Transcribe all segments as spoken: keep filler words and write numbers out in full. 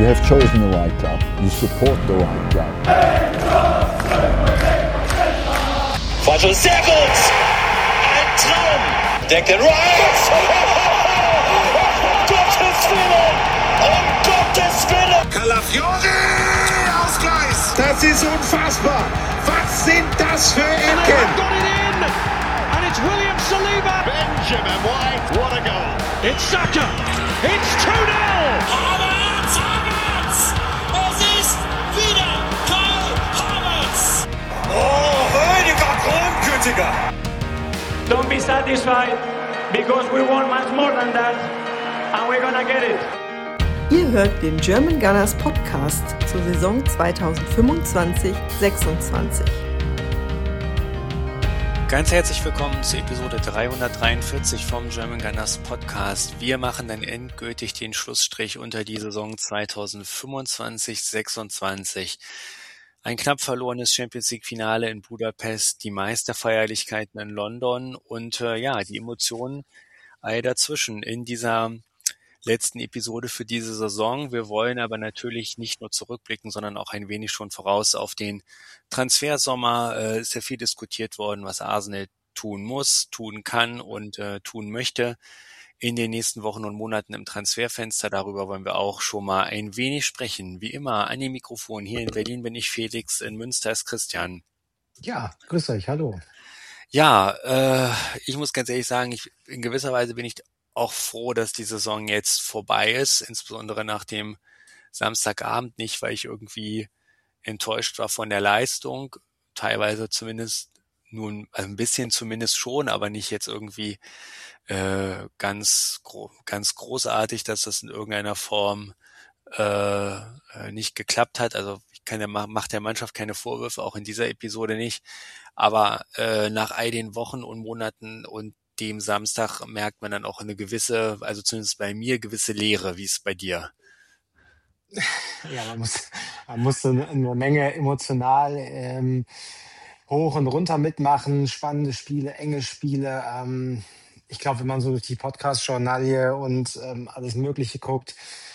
You have chosen the right club. You support the right club. Quattro, sehr gut! Ein Traum! Declan Rice! Um Gottes Willen! Um Gottes Willen! Calafiori! Ausgleich! Das ist unfassbar! Was sind das für Ecken? Got it in! And it's William Saliba! Benjamin White, what a goal! It's Saka! It's two nil! Havertz! Havertz! Es ist wieder Kai Havertz! Oh, Rüdiger Grundgütiger! Don't be satisfied, because we want much more than that, and we're gonna get it. Ihr hört den German Gunners Podcast zur Saison zweitausendfünfundzwanzig sechsundzwanzig. Ganz herzlich willkommen zu Episode dreihundertdreiundvierzig vom German Gunners Podcast. Wir machen dann endgültig den Schlussstrich unter die Saison zweitausendfünfundzwanzig sechsundzwanzig. Ein knapp verlorenes Champions-League-Finale in Budapest, die Meisterfeierlichkeiten in London und äh, ja, die Emotionen all dazwischen in dieser letzten Episode für diese Saison. Wir wollen aber natürlich nicht nur zurückblicken, sondern auch ein wenig schon voraus auf den Transfersommer. Es äh, ist ja viel diskutiert worden, was Arsenal tun muss, tun kann und äh, tun möchte in den nächsten Wochen und Monaten im Transferfenster. Darüber wollen wir auch schon mal ein wenig sprechen. Wie immer an dem Mikrofon. Hier in Berlin bin ich Felix, in Münster ist Christian. Ja, grüß euch, hallo. Ja, äh, ich muss ganz ehrlich sagen, ich, in gewisser Weise bin ich auch froh, dass die Saison jetzt vorbei ist, insbesondere nach dem Samstagabend nicht, weil ich irgendwie enttäuscht war von der Leistung, teilweise zumindest nun, also ein bisschen zumindest schon, aber nicht jetzt irgendwie äh, ganz gro- ganz großartig, dass das in irgendeiner Form äh, nicht geklappt hat. Also ich kann der macht der Mannschaft keine Vorwürfe, auch in dieser Episode nicht. Aber äh, nach all den Wochen und Monaten und dem Samstag merkt man dann auch eine gewisse, also zumindest bei mir, gewisse Leere. Wie ist es bei dir? Ja, man muss, man muss so eine, eine Menge emotional ähm, hoch und runter mitmachen, spannende Spiele, enge Spiele. Ähm, ich glaube, wenn man so durch die Podcast-Journalie und ähm, alles Mögliche guckt,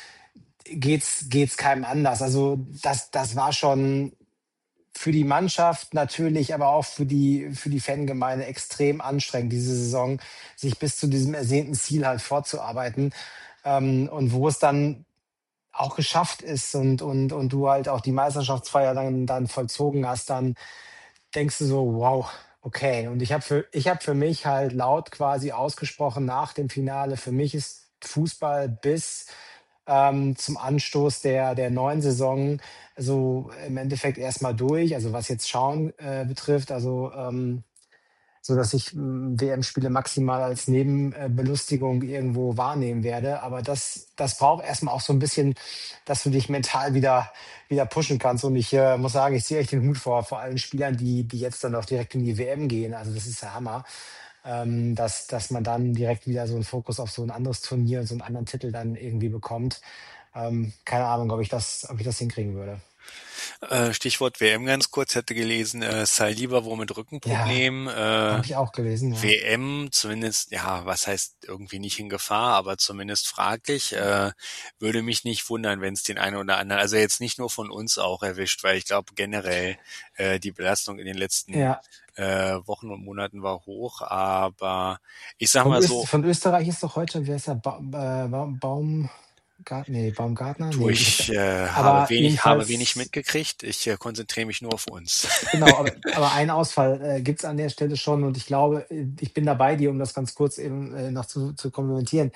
geht's geht's keinem anders. Also das das war schon für die Mannschaft natürlich, aber auch für die für die Fangemeinde extrem anstrengend, diese Saison, sich bis zu diesem ersehnten Ziel halt vorzuarbeiten. Ähm, und wo es dann auch geschafft ist und, und, und du halt auch die Meisterschaftsfeier dann, dann vollzogen hast, dann denkst du so, wow, okay. Und ich habe für, ich hab für mich halt laut quasi ausgesprochen nach dem Finale, für mich ist Fußball bis ähm, zum Anstoß der, der neuen Saison so im Endeffekt erstmal durch, also was jetzt Schauen äh, betrifft, also ähm, so dass ich m, W M-Spiele maximal als Nebenbelustigung irgendwo wahrnehmen werde. Aber das, das braucht erstmal auch so ein bisschen, dass du dich mental wieder, wieder pushen kannst. Und ich äh, muss sagen, ich ziehe echt den Hut vor, vor allen Spielern, die, die jetzt dann auch direkt in die W M gehen. Also das ist der Hammer, ähm, dass, dass man dann direkt wieder so einen Fokus auf so ein anderes Turnier und so einen anderen Titel dann irgendwie bekommt. Ähm, keine Ahnung, ob ich das, ob ich das hinkriegen würde. Äh, Stichwort W M ganz kurz, hätte gelesen, äh, Saliba wohl mit Rückenproblemen. Ja, äh, habe ich auch gelesen. Ja. W M zumindest, ja, was heißt irgendwie nicht in Gefahr, aber zumindest fraglich. Äh, würde mich nicht wundern, wenn es den einen oder anderen, also jetzt nicht nur von uns auch erwischt, weil ich glaube generell äh, die Belastung in den letzten Ja. äh, Wochen und Monaten war hoch, aber ich sag Von, mal Öst, so, von Österreich ist doch heute, wer ist der? Ba äh, Baum, Baum, Gart, nee, Baumgartner? du, Nee, ich ich, äh, aber habe wenig, habe jedenfalls- wenig mitgekriegt. Ich äh, konzentriere mich nur auf uns. Genau, aber, aber einen Ausfall äh, gibt's an der Stelle schon und ich glaube, äh, ich bin da bei dir, um das ganz kurz eben äh, noch zu, zu kommentieren.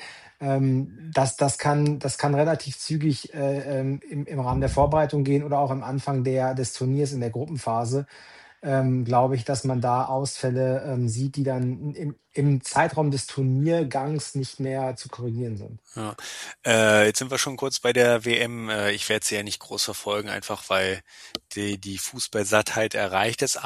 Ähm, das, das, kann, das kann relativ zügig äh, ähm, im, im Rahmen der Vorbereitung gehen oder auch am Anfang der, des Turniers in der Gruppenphase. Ähm, glaube ich, dass man da Ausfälle ähm, sieht, die dann im, im Zeitraum des Turniergangs nicht mehr zu korrigieren sind. Ja. Äh, jetzt sind wir schon kurz bei der W M. Äh, ich werde sie ja nicht groß verfolgen, einfach weil die, die Fußballsattheit erreicht ist.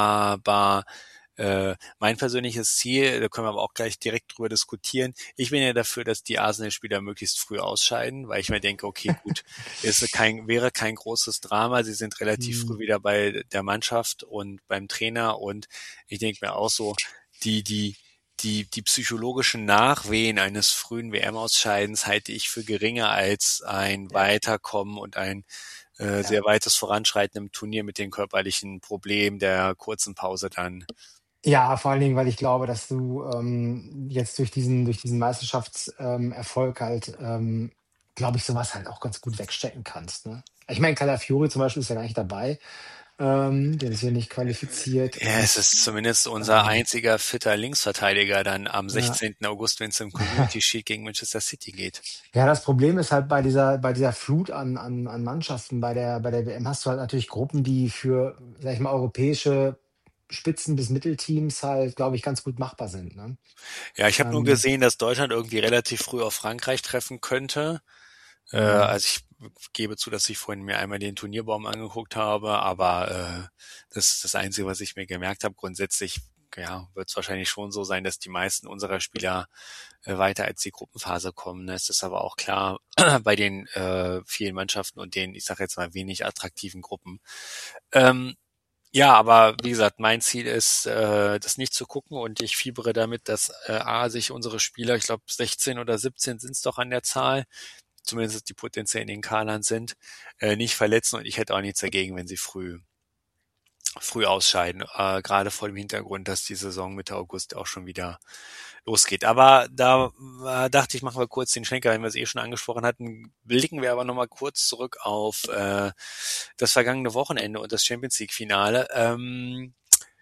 Aber äh, mein persönliches Ziel, da können wir aber auch gleich direkt drüber diskutieren. Ich bin ja dafür, dass die Arsenal-Spieler möglichst früh ausscheiden, weil ich mir denke, okay, gut, ist kein, wäre kein großes Drama. Sie sind relativ Mhm. früh wieder bei der Mannschaft und beim Trainer und ich denke mir auch so, die, die die, die psychologischen Nachwehen eines frühen W M-Ausscheidens halte ich für geringer als ein ja. Weiterkommen und ein äh, ja. sehr weites Voranschreiten im Turnier mit den körperlichen Problemen der kurzen Pause dann. Ja, vor allen Dingen, weil ich glaube, dass du ähm, jetzt durch diesen, durch diesen Meisterschaftserfolg ähm, halt, ähm, glaube ich, sowas halt auch ganz gut wegstecken kannst. Ne? Ich meine, Calafiori zum Beispiel ist ja gar nicht dabei. Ähm, der ist ja nicht qualifiziert. Ja, und, es ist zumindest unser ähm, einziger fitter Linksverteidiger dann am ja. sechzehnten August, wenn es im Community Shield gegen Manchester City geht. Ja, das Problem ist halt bei dieser, bei dieser Flut an, an, an Mannschaften bei der, bei der W M hast du halt natürlich Gruppen, die für, sag ich mal, europäische Spitzen- bis Mittelteams halt, glaube ich, ganz gut machbar sind. Ne? Ja, ich habe Ähm, nur gesehen, dass Deutschland irgendwie relativ früh auf Frankreich treffen könnte. Äh, ja. also ich gebe zu, dass ich vorhin mir einmal den Turnierbaum angeguckt habe, aber äh, das ist das Einzige, was ich mir gemerkt habe. Grundsätzlich ja, wird es wahrscheinlich schon so sein, dass die meisten unserer Spieler äh, weiter als die Gruppenphase kommen. Es ist aber auch klar bei den äh, vielen Mannschaften und den, ich sage jetzt mal, wenig attraktiven Gruppen. Ähm, Ja, aber wie gesagt, mein Ziel ist, äh, das nicht zu gucken und ich fiebere damit, dass äh, A, sich unsere Spieler, ich glaube sechzehn oder siebzehn sind es doch an der Zahl, zumindest die potenziell in den Kadern sind, äh, nicht verletzen und ich hätte auch nichts dagegen, wenn sie früh früh ausscheiden, äh, gerade vor dem Hintergrund, dass die Saison Mitte August auch schon wieder losgeht. Aber da äh, dachte ich, machen wir kurz den Schlenker, wenn wir es eh schon angesprochen hatten, blicken wir aber nochmal kurz zurück auf äh, das vergangene Wochenende und das Champions League Finale. Ähm,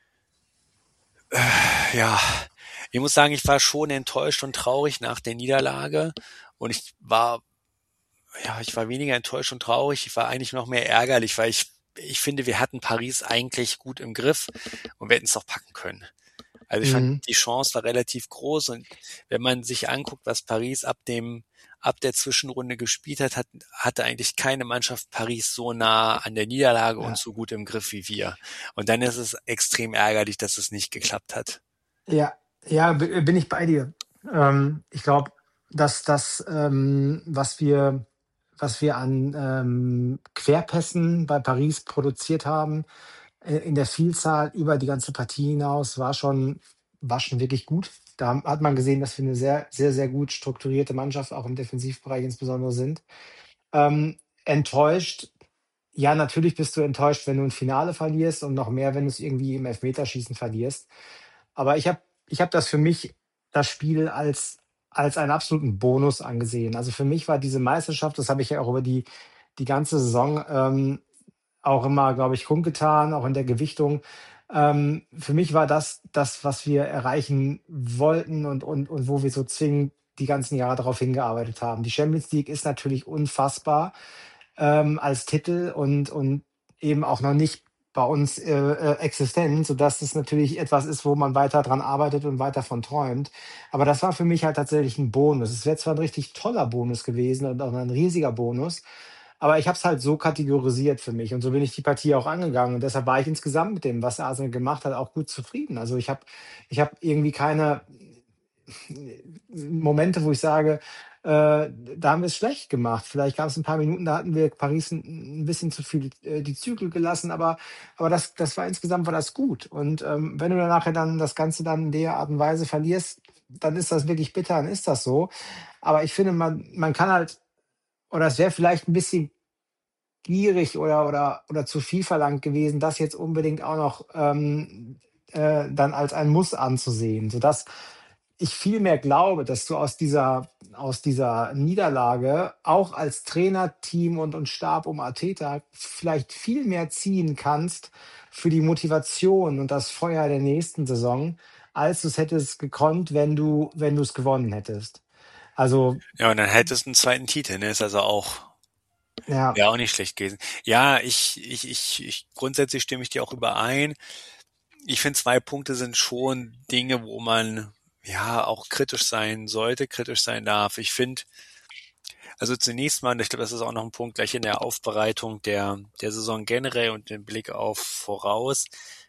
äh, ja, ich muss sagen, ich war schon enttäuscht und traurig nach der Niederlage und ich war, ja, ich war weniger enttäuscht und traurig, ich war eigentlich noch mehr ärgerlich, weil ich ich finde, wir hatten Paris eigentlich gut im Griff und wir hätten es doch packen können. Also ich Mhm. fand, die Chance war relativ groß und wenn man sich anguckt, was Paris ab dem, ab der Zwischenrunde gespielt hat, hat hatte eigentlich keine Mannschaft Paris so nah an der Niederlage Ja. und so gut im Griff wie wir. Und dann ist es extrem ärgerlich, dass es nicht geklappt hat. Ja, ja, b- bin ich bei dir. Ähm, ich glaube, dass das, ähm, was wir, was wir an ähm, Querpässen bei Paris produziert haben, äh, in der Vielzahl über die ganze Partie hinaus, war schon, war schon wirklich gut. Da hat man gesehen, dass wir eine sehr, sehr, sehr gut strukturierte Mannschaft auch im Defensivbereich insbesondere sind. Ähm, enttäuscht, ja, natürlich bist du enttäuscht, wenn du ein Finale verlierst und noch mehr, wenn du es irgendwie im Elfmeterschießen verlierst. Aber ich habe ich hab das für mich, das Spiel als, als einen absoluten Bonus angesehen. Also für mich war diese Meisterschaft, das habe ich ja auch über die, die ganze Saison ähm, auch immer, glaube ich, kundgetan, auch in der Gewichtung. Ähm, für mich war das das, was wir erreichen wollten und, und, und wo wir so zwingend die ganzen Jahre darauf hingearbeitet haben. Die Champions League ist natürlich unfassbar ähm, als Titel und, und eben auch noch nicht bei uns äh, äh, existent, sodass es natürlich etwas ist, wo man weiter dran arbeitet und weiter von träumt. Aber das war für mich halt tatsächlich ein Bonus. Es wäre zwar ein richtig toller Bonus gewesen und auch ein riesiger Bonus, aber ich habe es halt so kategorisiert für mich und so bin ich die Partie auch angegangen und deshalb war ich insgesamt mit dem, was Arsenal gemacht hat, auch gut zufrieden. Also ich habe ich hab irgendwie keine Momente, wo ich sage, äh, da haben wir es schlecht gemacht. Vielleicht gab es ein paar Minuten, da hatten wir Paris ein, ein bisschen zu viel äh, die Zügel gelassen, aber, aber das, das war insgesamt war das gut. Und ähm, wenn du dann nachher dann das Ganze dann in der Art und Weise verlierst, dann ist das wirklich bitter, dann ist das so. Aber ich finde, man, man kann halt, oder es wäre vielleicht ein bisschen gierig oder, oder, oder zu viel verlangt gewesen, das jetzt unbedingt auch noch ähm, äh, dann als ein Muss anzusehen, sodass ich vielmehr glaube, dass du aus dieser, aus dieser Niederlage auch als Trainerteam und, und Stab um Arteta vielleicht viel mehr ziehen kannst für die Motivation und das Feuer der nächsten Saison, als du es hättest gekonnt, wenn du, wenn du es gewonnen hättest. Also, Ja, und dann hättest du einen zweiten Titel, ne? Ist also auch, ja, wäre auch nicht schlecht gewesen. Ja, ich, ich, ich, ich, grundsätzlich stimme ich dir auch überein. Ich finde, zwei Punkte sind schon Dinge, wo man ja auch kritisch sein sollte, kritisch sein darf. Ich finde, also zunächst mal, und ich glaube, das ist auch noch ein Punkt gleich in der Aufbereitung der, der Saison generell und den Blick auf voraus.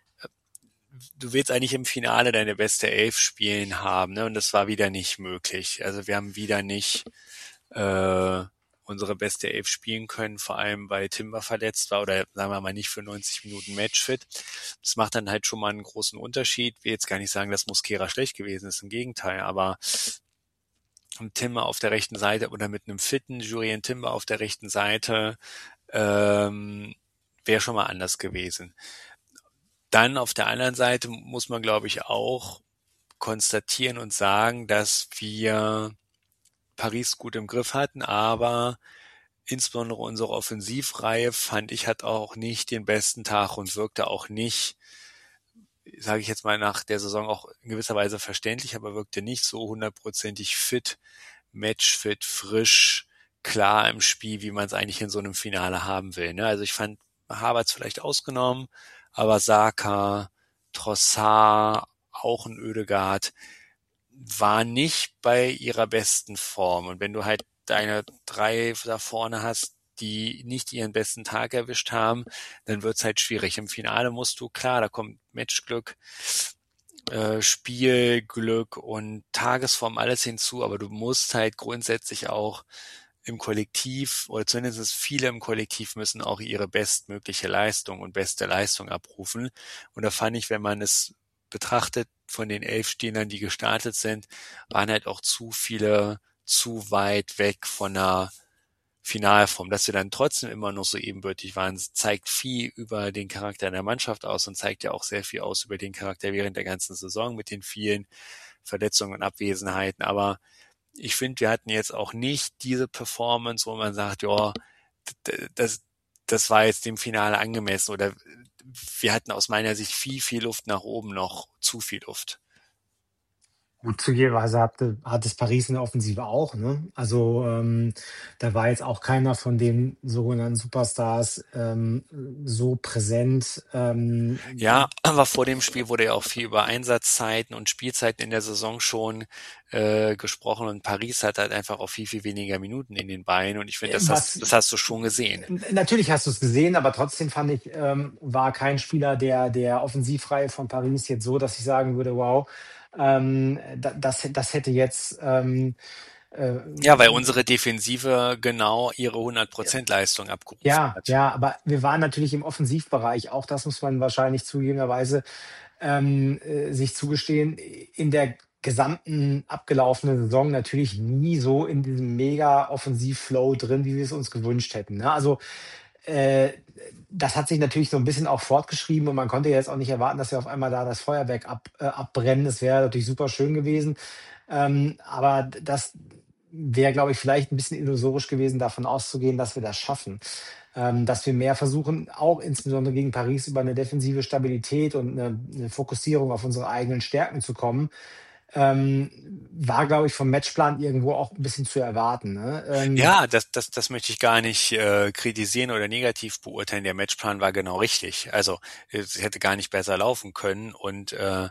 Du willst eigentlich im Finale deine beste Elf spielen haben, ne? Und das war wieder nicht möglich. Also wir haben wieder nicht äh, unsere beste Elf spielen können, vor allem weil Timber verletzt war oder sagen wir mal nicht für neunzig Minuten Matchfit. Das macht dann halt schon mal einen großen Unterschied. Ich will jetzt gar nicht sagen, dass Mosquera schlecht gewesen ist, im Gegenteil, aber Timber auf der rechten Seite oder mit einem fitten Jurien Timber auf der rechten Seite ähm, wäre schon mal anders gewesen. Dann auf der anderen Seite muss man, glaube ich, auch konstatieren und sagen, dass wir Paris gut im Griff hatten, aber insbesondere unsere Offensivreihe, fand ich, hat auch nicht den besten Tag und wirkte auch nicht, sage ich jetzt mal nach der Saison auch in gewisser Weise verständlich, aber wirkte nicht so hundertprozentig fit, matchfit, frisch, klar im Spiel, wie man es eigentlich in so einem Finale haben will. Ne? Also ich fand Havertz vielleicht ausgenommen, aber Saka, Trossard, auch ein Ødegaard, war nicht bei ihrer besten Form. Und wenn du halt deine drei da vorne hast, die nicht ihren besten Tag erwischt haben, dann wird's halt schwierig. Im Finale musst du, klar, da kommt Matchglück, äh, Spielglück und Tagesform, alles hinzu, aber du musst halt grundsätzlich auch im Kollektiv, oder zumindest viele im Kollektiv müssen auch ihre bestmögliche Leistung und beste Leistung abrufen. Und da fand ich, wenn man es betrachtet, von den elf Spielern, die gestartet sind, waren halt auch zu viele zu weit weg von einer Finalform. Dass wir dann trotzdem immer noch so ebenbürtig waren, zeigt viel über den Charakter der Mannschaft aus und zeigt ja auch sehr viel aus über den Charakter während der ganzen Saison mit den vielen Verletzungen und Abwesenheiten. Aber ich finde, wir hatten jetzt auch nicht diese Performance, wo man sagt, ja, das, das war jetzt dem Finale angemessen, oder wir hatten aus meiner Sicht viel, viel Luft nach oben, noch zu viel Luft. Gut, zugegebenerweise hatte, hat es Paris in der Offensive auch. Ne? Also ähm, da war jetzt auch keiner von den sogenannten Superstars ähm, so präsent. Ähm, Ja, aber vor dem Spiel wurde ja auch viel über Einsatzzeiten und Spielzeiten in der Saison schon äh, gesprochen, und Paris hat halt einfach auch viel, viel weniger Minuten in den Beinen, und ich finde, das, Was- hast, das hast du schon gesehen. N- Natürlich hast du es gesehen, aber trotzdem fand ich, ähm, war kein Spieler der, der Offensivreihe von Paris jetzt so, dass ich sagen würde, wow, ähm, da- das, das hätte jetzt ähm, äh, Ja, weil unsere Defensive genau ihre hundert Prozent Leistung abgerufen ja, hat. ja, aber wir waren natürlich im Offensivbereich, auch das muss man wahrscheinlich zugegebenerweise ähm, äh, sich zugestehen, in der gesamten abgelaufenen Saison natürlich nie so in diesem mega Offensivflow drin, wie wir es uns gewünscht hätten. Ne? Also äh, das hat sich natürlich so ein bisschen auch fortgeschrieben, und man konnte jetzt auch nicht erwarten, dass wir auf einmal da das Feuerwerk ab, äh, abbrennen. Das wäre natürlich super schön gewesen. Ähm, aber das wäre, glaube ich, vielleicht ein bisschen illusorisch gewesen, davon auszugehen, dass wir das schaffen. Ähm, dass wir mehr versuchen, auch insbesondere gegen Paris über eine defensive Stabilität und eine, eine Fokussierung auf unsere eigenen Stärken zu kommen, ähm, war, glaube ich, vom Matchplan irgendwo auch ein bisschen zu erwarten. Ne? Ähm, Ja, das, das, das möchte ich gar nicht äh, kritisieren oder negativ beurteilen. Der Matchplan war genau richtig. Also es hätte gar nicht besser laufen können, und äh,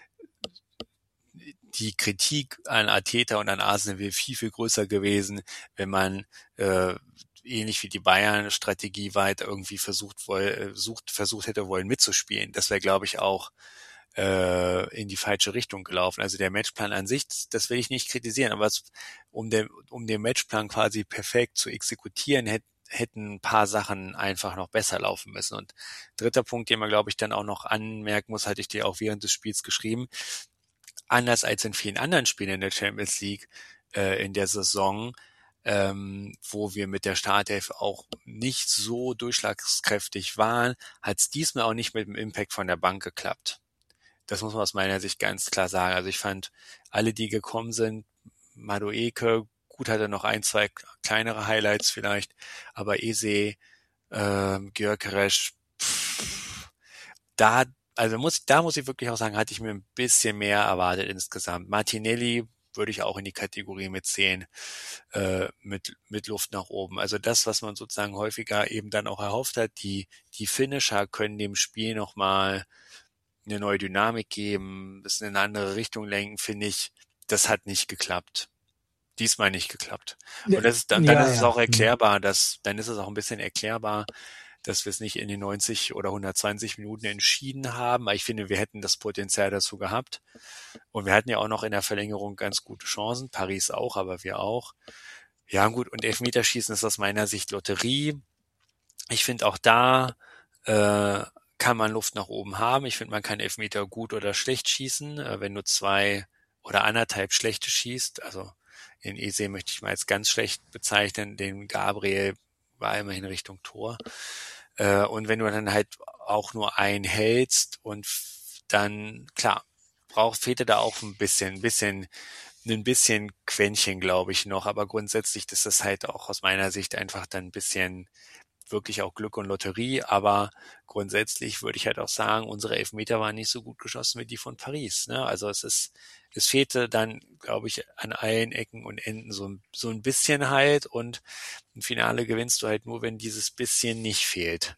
die Kritik an Arteta und an Arsenal wäre viel, viel größer gewesen, wenn man äh, ähnlich wie die Bayern-Strategie weit irgendwie versucht, woll, sucht, versucht hätte wollen mitzuspielen. Das wäre, glaube ich, auch äh, in die falsche Richtung gelaufen. Also der Matchplan an sich, das will ich nicht kritisieren, aber es, um, den, um den Matchplan quasi perfekt zu exekutieren, hätte hätten ein paar Sachen einfach noch besser laufen müssen. Und dritter Punkt, den man, glaube ich, dann auch noch anmerken muss, hatte ich dir auch während des Spiels geschrieben, anders als in vielen anderen Spielen in der Champions League äh, in der Saison, ähm, wo wir mit der Startelf auch nicht so durchschlagskräftig waren, hat es diesmal auch nicht mit dem Impact von der Bank geklappt. Das muss man aus meiner Sicht ganz klar sagen. Also ich fand, alle, die gekommen sind, Madueke, gut, hatte noch ein, zwei kleinere Highlights vielleicht, aber Eze, äh, Gyökeres, pff, da Also muss, da muss ich wirklich auch sagen, hatte ich mir ein bisschen mehr erwartet insgesamt. Martinelli würde ich auch in die Kategorie mitzählen, äh, mit, mit Luft nach oben. Also das, was man sozusagen häufiger eben dann auch erhofft hat, die, die Finisher können dem Spiel nochmal eine neue Dynamik geben, es in eine andere Richtung lenken, finde ich, das hat nicht geklappt. Diesmal nicht geklappt. Und das ist, dann, dann Ja, ist es ja. auch erklärbar, dass, dann ist es auch ein bisschen erklärbar, dass wir es nicht in den neunzig oder hundertzwanzig Minuten entschieden haben. Aber ich finde, wir hätten das Potenzial dazu gehabt. Und wir hatten ja auch noch in der Verlängerung ganz gute Chancen. Paris auch, aber wir auch. Ja gut, und Elfmeterschießen ist aus meiner Sicht Lotterie. Ich finde auch da äh, kann man Luft nach oben haben. Ich finde, man kann Elfmeter gut oder schlecht schießen. Äh, wenn du zwei oder anderthalb schlechte schießt, also den Eze möchte ich mal als ganz schlecht bezeichnen, den Gabriel war immerhin Richtung Tor. Äh, und wenn du dann halt auch nur einen hältst und dann, klar, braucht, fehlt da auch ein bisschen, ein bisschen, ein bisschen Quäntchen, glaube ich, noch. Aber grundsätzlich ist das halt auch aus meiner Sicht einfach dann ein bisschen wirklich auch Glück und Lotterie. Aber grundsätzlich würde ich halt auch sagen, unsere Elfmeter waren nicht so gut geschossen wie die von Paris. Ne? Also es ist, es fehlte dann, glaube ich, an allen Ecken und Enden so, so ein bisschen halt. Und im Finale gewinnst du halt nur, wenn dieses bisschen nicht fehlt.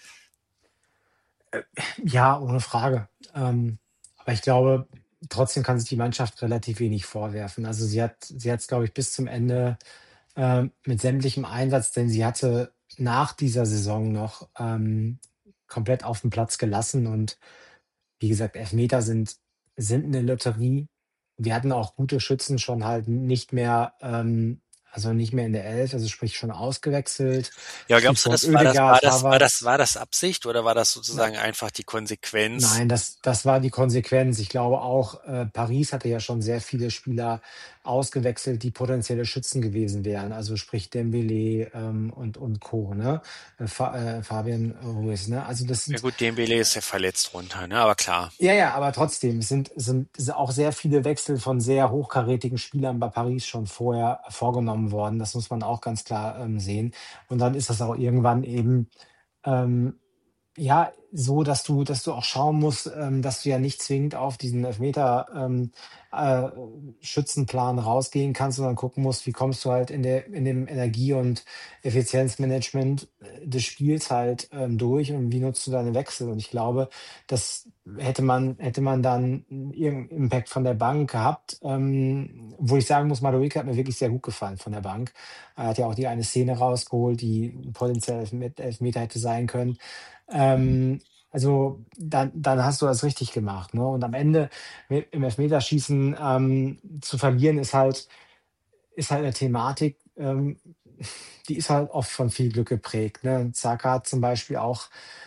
Ja, ohne Frage. Ähm, aber ich glaube, trotzdem kann sich die Mannschaft relativ wenig vorwerfen. Also sie hat, sie hat es, glaube ich, bis zum Ende ähm, mit sämtlichem Einsatz, denn sie hatte nach dieser Saison noch ähm, komplett auf den Platz gelassen. Und wie gesagt, Elfmeter sind, sind eine Lotterie. Wir hatten auch gute Schützen schon halt nicht mehr, ähm, also nicht mehr in der Elf, also sprich schon ausgewechselt. Ja, glaubst du, Stichwort das war das, war Oedegaard, das, war das, Havertz. war das Absicht oder war das Na, sozusagen einfach die Konsequenz? Nein, das, das war die Konsequenz. Ich glaube auch, äh, Paris hatte ja schon sehr viele Spieler ausgewechselt, die potenzielle Schützen gewesen wären. Also sprich Dembele ähm, und, und Co. Ne? Äh, Fa äh, Fabian Ruiz. Ne? Also das Ja sind, gut, Dembele ist ja verletzt runter, ne? Aber klar. ja, ja, aber trotzdem es sind, sind, sind auch sehr viele Wechsel von sehr hochkarätigen Spielern bei Paris schon vorher vorgenommen worden. Das muss man auch ganz klar ähm, sehen. Und dann ist das auch irgendwann eben ähm, ja, so, dass du dass du auch schauen musst, ähm, dass du ja nicht zwingend auf diesen Elfmeter, ähm, äh, Schützenplan rausgehen kannst, sondern gucken musst, wie kommst du halt in der in dem Energie und Effizienzmanagement, äh, des Spiels halt, ähm, durch und wie nutzt du deine Wechsel? Und ich glaube, das hätte man hätte man dann irgendeinen Impact von der Bank gehabt, ähm, wo ich sagen muss, Madueke hat mir wirklich sehr gut gefallen von der Bank. Er hat ja auch die eine Szene rausgeholt, die potenziell Elfme Elfmeter hätte sein können. Ähm, also dann, dann hast du das richtig gemacht. Ne? Und am Ende mit, im Elfmeterschießen ähm, zu verlieren, ist halt, ist halt eine Thematik, ähm, die ist halt oft von viel Glück geprägt. Ne? Xhaka hat zum Beispiel auch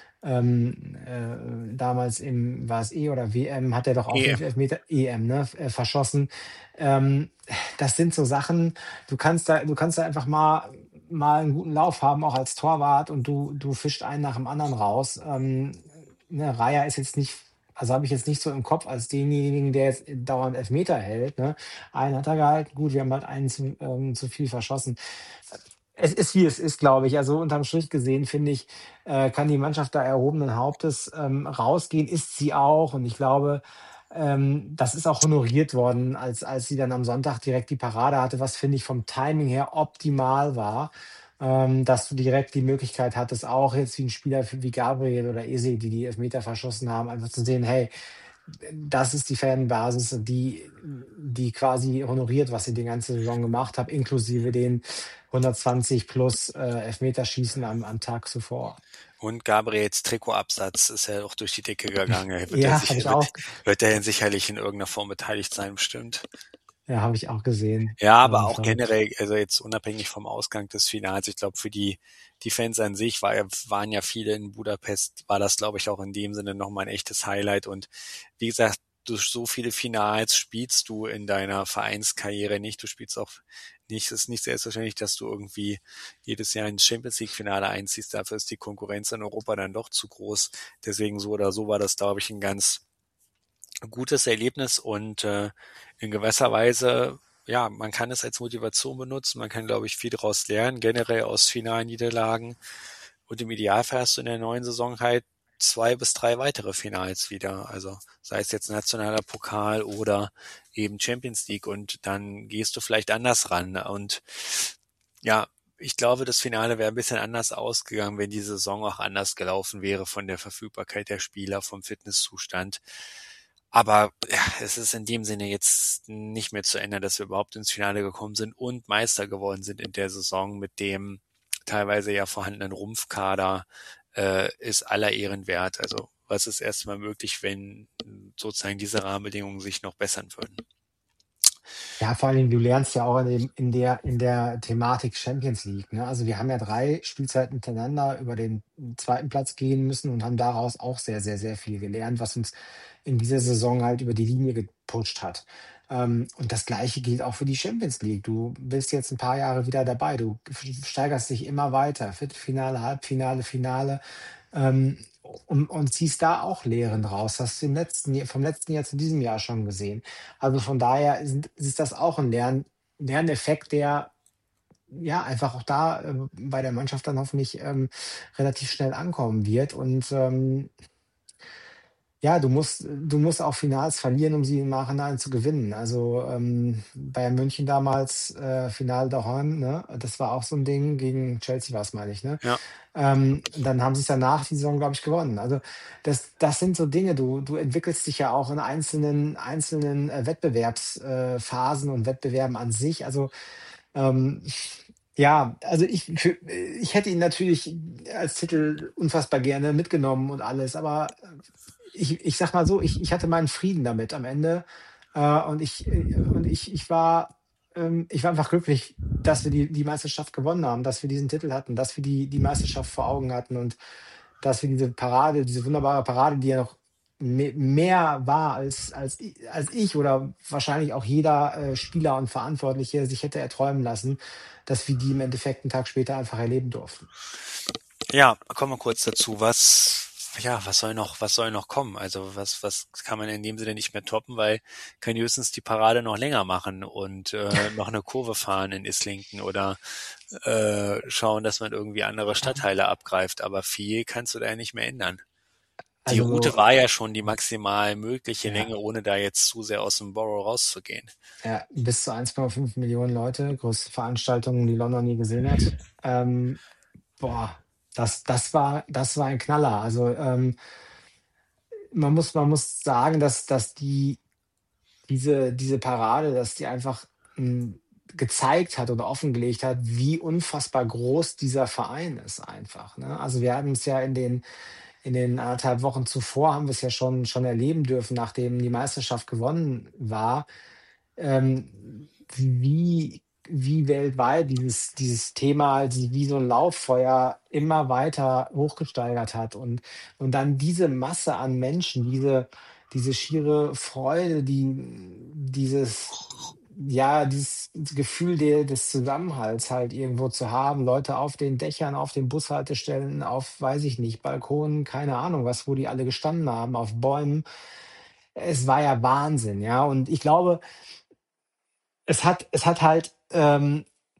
ähm, äh, damals im, war es E oder W M, hat er doch auch E M. fünf Elfmeter, E M, ne, äh, verschossen. Ähm, das sind so Sachen, du kannst da, du kannst da einfach mal mal einen guten Lauf haben, auch als Torwart, und du, du fischst einen nach dem anderen raus. Ähm, ne, Raya ist jetzt nicht, also habe ich jetzt nicht so im Kopf als denjenigen, der jetzt dauernd Elfmeter hält. Ne? Einen hat er gehalten, gut, wir haben halt einen zu, ähm, zu viel verschossen. Es ist, wie es ist, glaube ich. Also unterm Strich gesehen, finde ich, äh, kann die Mannschaft da erhobenen Hauptes ähm, rausgehen, ist sie auch. Und ich glaube, ähm, das ist auch honoriert worden, als, als sie dann am Sonntag direkt die Parade hatte, was, finde ich, vom Timing her optimal war. Ähm, dass du direkt die Möglichkeit hattest, auch jetzt wie ein Spieler wie Gabriel oder Eze, die die Elfmeter verschossen haben, einfach zu sehen, hey, das ist die Fanbasis, die, die quasi honoriert, was sie die ganze Saison gemacht hat, inklusive den hundertzwanzig plus äh, Elfmeterschießen am, am Tag zuvor. Und Gabriels Trikotabsatz ist ja auch durch die Decke gegangen. Wird Ja, er habe sich, ich wird, auch, wird er sicherlich in irgendeiner Form beteiligt sein, bestimmt. ja, habe ich auch gesehen. Ja, aber Ähm, auch verrückt. generell, also jetzt unabhängig vom Ausgang des Finals, ich glaube, für die, die Fans an sich war, ja- waren ja viele in Budapest, war das, glaube ich, auch in dem Sinne nochmal ein echtes Highlight. Und wie gesagt, durch so viele Finals spielst du in deiner Vereinskarriere nicht. Du spielst auch nicht, es ist nicht selbstverständlich, dass du irgendwie jedes Jahr ins Champions League Finale einziehst. Dafür ist die Konkurrenz in Europa dann doch zu groß. Deswegen so oder so war das, glaube ich, ein ganz gutes Erlebnis und äh, in gewisser Weise, ja, man kann es als Motivation benutzen, man kann, glaube ich, viel daraus lernen, generell aus finalen Niederlagen und im Idealfall hast du in der neuen Saison halt zwei bis drei weitere Finals wieder, also sei es jetzt nationaler Pokal oder eben Champions League und dann gehst du vielleicht anders ran und ja, ich glaube, das Finale wäre ein bisschen anders ausgegangen, wenn die Saison auch anders gelaufen wäre von der Verfügbarkeit der Spieler, vom Fitnesszustand. Aber ja, es ist in dem Sinne jetzt nicht mehr zu ändern, dass wir überhaupt ins Finale gekommen sind und Meister geworden sind in der Saison mit dem teilweise ja vorhandenen Rumpfkader, äh, ist aller Ehren wert. Also was ist erstmal möglich, wenn sozusagen diese Rahmenbedingungen sich noch bessern würden. Ja, vor allen Dingen, du lernst ja auch in dem in der in der Thematik Champions League, ne? Also, wir haben ja drei Spielzeiten hintereinander über den zweiten Platz gehen müssen und haben daraus auch sehr, sehr, sehr viel gelernt, was uns in dieser Saison halt über die Linie gepusht hat. Ähm, und das Gleiche gilt auch für die Champions League. Du bist jetzt ein paar Jahre wieder dabei. Du steigerst dich immer weiter. Viertelfinale, Halbfinale, Finale, ähm, und und ziehst da auch Lehren raus. Hast du im letzten Jahr vom letzten Jahr zu diesem Jahr schon gesehen. Also von daher ist, ist das auch ein Lern, Lerneffekt, der ja einfach auch da äh, bei der Mannschaft dann hoffentlich ähm, relativ schnell ankommen wird. Und ähm, ja, du musst, du musst auch Finals verlieren, um sie im Nachhinein zu gewinnen. Also ähm, Bayern München damals, äh, Finale daheim, ne? Das war auch so ein Ding, gegen Chelsea war es, meine ich, ne? Ja. Ähm, dann haben sie es danach die Saison, glaube ich, gewonnen. Also das, das sind so Dinge, du, du entwickelst dich ja auch in einzelnen, einzelnen äh, Wettbewerbsphasen äh, Phasen und Wettbewerben an sich. Also ähm, ja, also ich, für, ich hätte ihn natürlich als Titel unfassbar gerne mitgenommen und alles, aber ich, ich sag mal so, ich, ich hatte meinen Frieden damit am Ende. Äh, und ich, äh, und ich, ich war, ähm, ich war einfach glücklich, dass wir die, die Meisterschaft gewonnen haben, dass wir diesen Titel hatten, dass wir die, die Meisterschaft vor Augen hatten und dass wir diese Parade, diese wunderbare Parade, die ja noch me- mehr war als, als, i- als ich oder wahrscheinlich auch jeder äh, Spieler und Verantwortliche sich hätte erträumen lassen, dass wir die im Endeffekt einen Tag später einfach erleben durften. Ja, kommen wir kurz dazu. Was, ja, was soll noch, was soll noch kommen? Also was, was kann man in dem Sinne nicht mehr toppen, weil kann höchstens die Parade noch länger machen und äh, noch eine Kurve fahren in Islington oder äh, schauen, dass man irgendwie andere Stadtteile abgreift. Aber viel kannst du da ja nicht mehr ändern. Die Also, Route war ja schon die maximal mögliche ja. Länge, ohne da jetzt zu sehr aus dem Borough rauszugehen. Ja, bis zu eins Komma fünf Millionen Leute, größte Veranstaltung, die London je gesehen hat. Ähm, boah, das, das war, das war ein Knaller. Also ähm, man muss, man muss sagen, dass, dass die, diese, diese Parade, dass die einfach mh, gezeigt hat oder offengelegt hat, wie unfassbar groß dieser Verein ist einfach. Ne? Also wir hatten es ja in den, in den anderthalb Wochen zuvor, haben wir es ja schon, schon erleben dürfen, nachdem die Meisterschaft gewonnen war, ähm, wie, wie weltweit dieses, dieses Thema, also wie so ein Lauffeuer immer weiter hochgesteigert hat und, und dann diese Masse an Menschen, diese, diese schiere Freude, die, dieses, ja, dieses Gefühl der, des Zusammenhalts halt irgendwo zu haben, Leute auf den Dächern, auf den Bushaltestellen, auf, weiß ich nicht, Balkonen, keine Ahnung was, wo die alle gestanden haben, auf Bäumen. Es war ja Wahnsinn, ja. Und ich glaube, es hat, es hat halt ähm,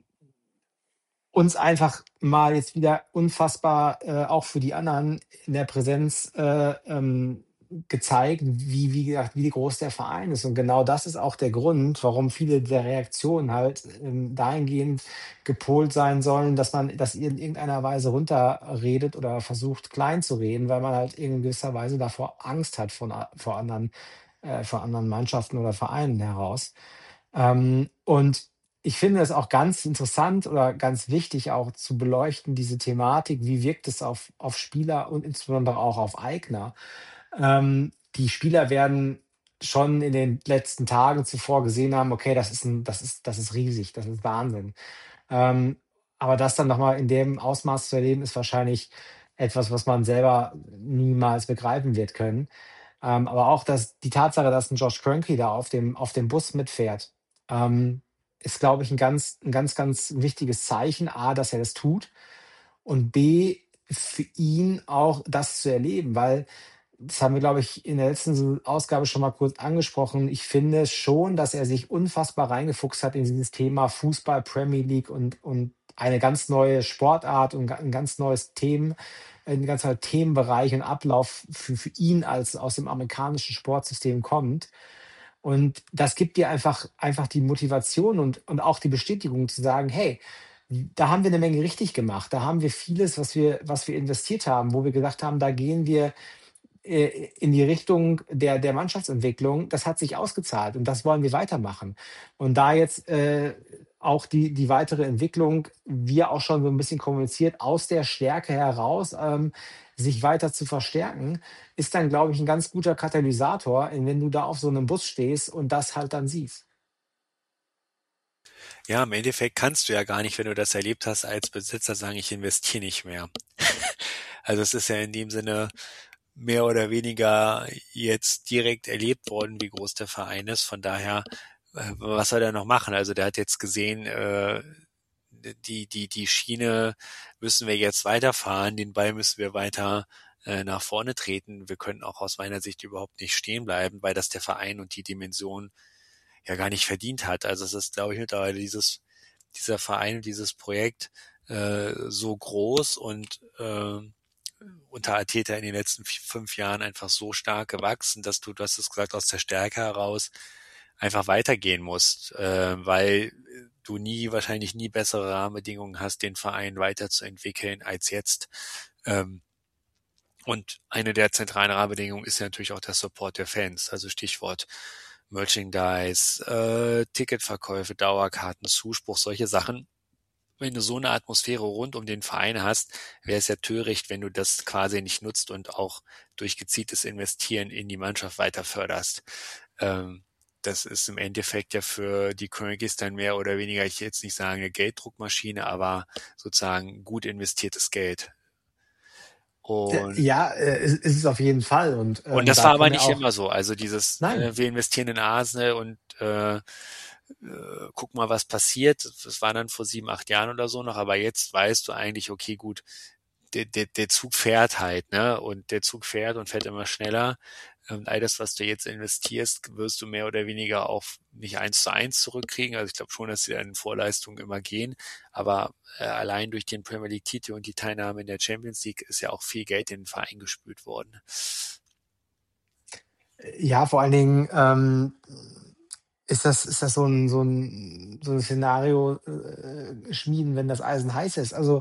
uns einfach mal jetzt wieder unfassbar äh, auch für die anderen in der Präsenz äh, ähm, gezeigt, wie, wie gesagt, wie groß der Verein ist. Und genau das ist auch der Grund, warum viele der Reaktionen halt ähm, dahingehend gepolt sein sollen, dass man das in irgendeiner Weise runterredet oder versucht klein zu reden, weil man halt in gewisser Weise davor Angst hat von, a- vor anderen, äh, vor anderen Mannschaften oder Vereinen heraus. Ähm, und ich finde es auch ganz interessant oder ganz wichtig auch zu beleuchten, diese Thematik, wie wirkt es auf, auf Spieler und insbesondere auch auf Eigner. Ähm, die Spieler werden schon in den letzten Tagen zuvor gesehen haben, okay, das ist, ein, das ist, das ist riesig, das ist Wahnsinn. Ähm, aber das dann nochmal in dem Ausmaß zu erleben, ist wahrscheinlich etwas, was man selber niemals begreifen wird können. Ähm, aber auch dass die Tatsache, dass ein Josh Kroenke da auf dem, auf dem Bus mitfährt, ähm, ist, glaube ich, ein ganz, ein ganz, ganz wichtiges Zeichen. A, dass er das tut und B, für ihn auch das zu erleben, weil das haben wir, glaube ich, in der letzten Ausgabe schon mal kurz angesprochen. Ich finde schon, dass er sich unfassbar reingefuchst hat in dieses Thema Fußball, Premier League und, und eine ganz neue Sportart und ein ganz neues Themen, ein ganz neuer Themenbereich und Ablauf für, für ihn als aus dem amerikanischen Sportsystem kommt. Und das gibt dir einfach, einfach die Motivation und, und auch die Bestätigung zu sagen, hey, da haben wir eine Menge richtig gemacht. Da haben wir vieles, was wir, was wir investiert haben, wo wir gesagt haben, da gehen wir äh, in die Richtung der, der Mannschaftsentwicklung. Das hat sich ausgezahlt und das wollen wir weitermachen. Und da jetzt äh, auch die, die weitere Entwicklung, wir auch schon so ein bisschen kommuniziert, aus der Stärke heraus ähm, sich weiter zu verstärken, ist dann, glaube ich, ein ganz guter Katalysator, wenn du da auf so einem Bus stehst und das halt dann siehst. Ja, im Endeffekt kannst du ja gar nicht, wenn du das erlebt hast, als Besitzer sagen, ich investiere nicht mehr. Also es ist ja in dem Sinne mehr oder weniger jetzt direkt erlebt worden, wie groß der Verein ist. Von daher, äh, was soll er noch machen? Also der hat jetzt gesehen, äh, die, die, die Schiene müssen wir jetzt weiterfahren, den Ball müssen wir weiter äh, nach vorne treten. Wir können auch aus meiner Sicht überhaupt nicht stehen bleiben, weil das der Verein und die Dimension ja gar nicht verdient hat. Also es ist, glaube ich, mittlerweile dieses, dieser Verein und dieses Projekt äh, so groß und äh, unter Arteta in den letzten fünf Jahren einfach so stark gewachsen, dass du, du hast es gesagt, aus der Stärke heraus einfach weitergehen musst, äh, weil du nie, wahrscheinlich nie bessere Rahmenbedingungen hast, den Verein weiterzuentwickeln als jetzt. Ähm, und eine der zentralen Rahmenbedingungen ist ja natürlich auch der Support der Fans, also Stichwort Merchandise, äh, Ticketverkäufe, Dauerkarten, Zuspruch, solche Sachen. Wenn du so eine Atmosphäre rund um den Verein hast, wäre es ja töricht, wenn du das quasi nicht nutzt und auch durch gezieltes Investieren in die Mannschaft weiter förderst. Ähm, das ist im Endeffekt ja für die Crankies dann mehr oder weniger, ich will jetzt nicht sagen eine Gelddruckmaschine, aber sozusagen gut investiertes Geld. Und Ja, äh, ist, ist es auf jeden Fall. Und, ähm, und das da war aber können wir nicht auch, immer so. Also dieses, nein, äh, wir investieren in Arsenal und äh, äh, guck mal, was passiert. Das war dann vor sieben, acht Jahren oder so noch, aber jetzt weißt du eigentlich, okay, gut, der, der, der Zug fährt halt, ne? Und der Zug fährt und fährt immer schneller. Und all das, was du jetzt investierst, wirst du mehr oder weniger auch nicht eins zu eins zurückkriegen. Also ich glaube schon, dass sie in Vorleistungen immer gehen. Aber äh, allein durch den Premier League-Titel und die Teilnahme in der Champions League ist ja auch viel Geld in den Verein gespült worden. ja, vor allen Dingen ähm, ist das, ist das so ein, so ein, so ein Szenario äh, schmieden, wenn das Eisen heiß ist. Also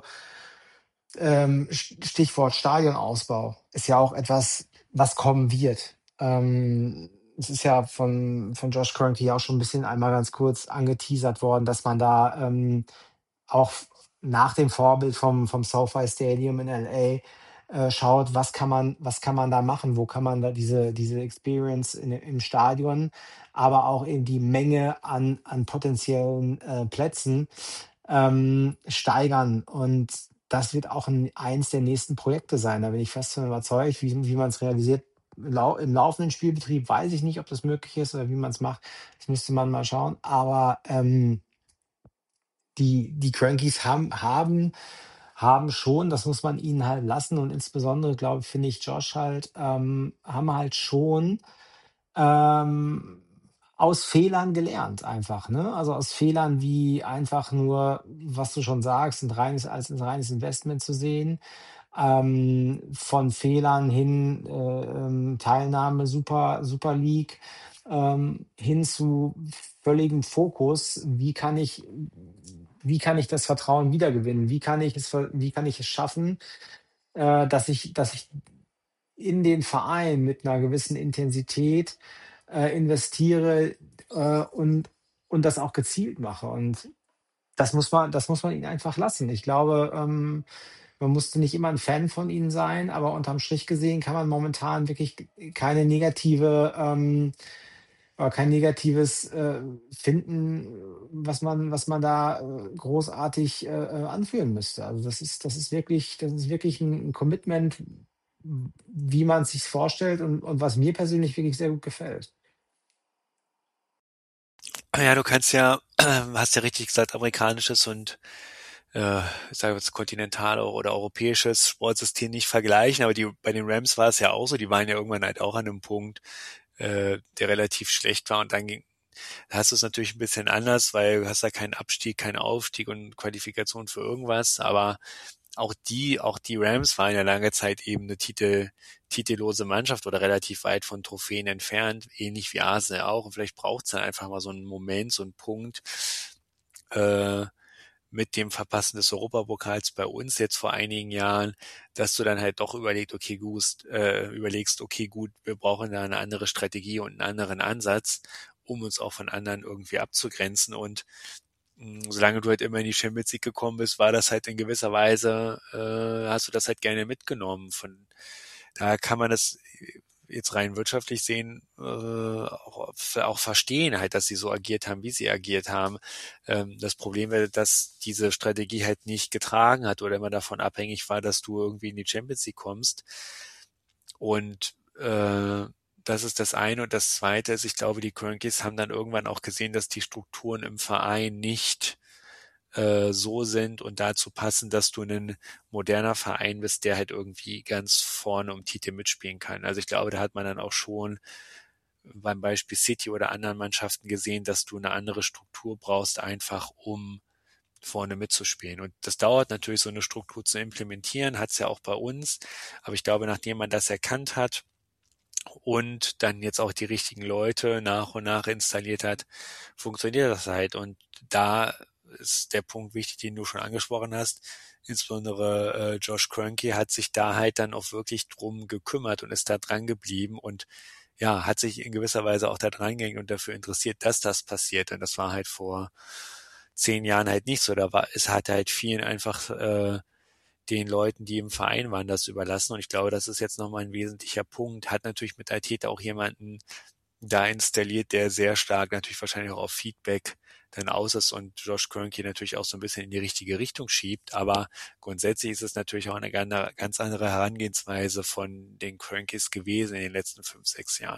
ähm, Stichwort Stadionausbau ist ja auch etwas, was kommen wird. Ähm, es ist ja von, von Josh Kroenke auch schon ein bisschen einmal ganz kurz angeteasert worden, dass man da ähm, auch nach dem Vorbild vom, vom SoFi Stadium in L A äh, schaut, was kann man, was kann man da machen, wo kann man da diese, diese Experience in, im Stadion, aber auch in die Menge an, an potenziellen äh, Plätzen ähm, steigern. Und das wird auch ein, eins der nächsten Projekte sein. Da bin ich fest von überzeugt, wie, wie man es realisiert. Lau Im laufenden Spielbetrieb weiß ich nicht, ob das möglich ist oder wie man es macht. Das müsste man mal schauen. Aber ähm, die, die Crankies haben, haben, haben schon, das muss man ihnen halt lassen. Und insbesondere, glaube ich, finde ich, Josh halt, ähm, haben halt schon ähm, aus Fehlern gelernt einfach, ne? Also aus Fehlern wie einfach nur, was du schon sagst, ein reines, als ein reines Investment zu sehen, ähm, von Fehlern hin äh, ähm, Teilnahme Super, Super League ähm, hin zu völligem Fokus. Wie kann ich, wie kann ich das Vertrauen wiedergewinnen? Wie kann ich es, ver- wie kann ich es schaffen, äh, dass ich, dass ich in den Verein mit einer gewissen Intensität äh, investiere äh, und, und das auch gezielt mache. Und das muss man, das muss man ihnen einfach lassen. Ich glaube, ähm, man musste nicht immer ein Fan von ihnen sein, aber unterm Strich gesehen kann man momentan wirklich keine negative, ähm, oder kein negatives äh, finden, was man, was man da äh, großartig äh, äh, anführen müsste. Also das ist, das ist wirklich, das ist wirklich ein, ein Commitment, wie man es sich vorstellt und, und was mir persönlich wirklich sehr gut gefällt. Ja, du kannst ja, hast ja richtig gesagt, amerikanisches und äh, ich sage jetzt kontinental oder europäisches Sportsystem nicht vergleichen, aber die bei den Rams war es ja auch so, die waren ja irgendwann halt auch an einem Punkt, äh, der relativ schlecht war und dann ging, da hast du es natürlich ein bisschen anders, weil du hast da keinen Abstieg, keinen Aufstieg und Qualifikation für irgendwas, aber auch die, auch die Rams waren ja lange Zeit eben eine Titel, titellose Mannschaft oder relativ weit von Trophäen entfernt, ähnlich wie Arsenal auch. Und vielleicht braucht es dann einfach mal so einen Moment, so einen Punkt äh, mit dem Verpassen des Europapokals bei uns jetzt vor einigen Jahren, dass du dann halt doch überlegt, okay, gut, äh, überlegst, okay, gut, wir brauchen da eine andere Strategie und einen anderen Ansatz, um uns auch von anderen irgendwie abzugrenzen. Und solange du halt immer in die Champions League gekommen bist, war das halt in gewisser Weise, äh, hast du das halt gerne mitgenommen. Von da kann man das, jetzt rein wirtschaftlich sehen, äh, auch, auch verstehen halt, dass sie so agiert haben, wie sie agiert haben. Ähm, das Problem wäre, dass diese Strategie halt nicht getragen hat oder immer davon abhängig war, dass du irgendwie in die Champions League kommst. Und äh, das ist das eine. Und das zweite ist, ich glaube, die Kroenkes haben dann irgendwann auch gesehen, dass die Strukturen im Verein nicht äh, so sind und dazu passen, dass du ein moderner Verein bist, der halt irgendwie ganz vorne um Titel mitspielen kann. Also ich glaube, da hat man dann auch schon beim Beispiel City oder anderen Mannschaften gesehen, dass du eine andere Struktur brauchst, einfach um vorne mitzuspielen. Und das dauert natürlich, so eine Struktur zu implementieren, hat es ja auch bei uns. Aber ich glaube, nachdem man das erkannt hat und dann jetzt auch die richtigen Leute nach und nach installiert hat, funktioniert das halt. Und da ist der Punkt wichtig, den du schon angesprochen hast. Insbesondere äh, Josh Kroenke hat sich da halt dann auch wirklich drum gekümmert und ist da dran geblieben und ja, hat sich in gewisser Weise auch da dran gehängt und dafür interessiert, dass das passiert. Und das war halt vor zehn Jahren halt nicht so. Da war, es hat halt vielen einfach äh, den Leuten, die im Verein waren, das überlassen. Und ich glaube, das ist jetzt nochmal ein wesentlicher Punkt. Hat natürlich mit Arteta auch jemanden da installiert, der sehr stark natürlich wahrscheinlich auch auf Feedback dann aus ist und Josh Kroenke natürlich auch so ein bisschen in die richtige Richtung schiebt. Aber grundsätzlich ist es natürlich auch eine ganz andere Herangehensweise von den Kroenkes gewesen in den letzten fünf, sechs Jahren.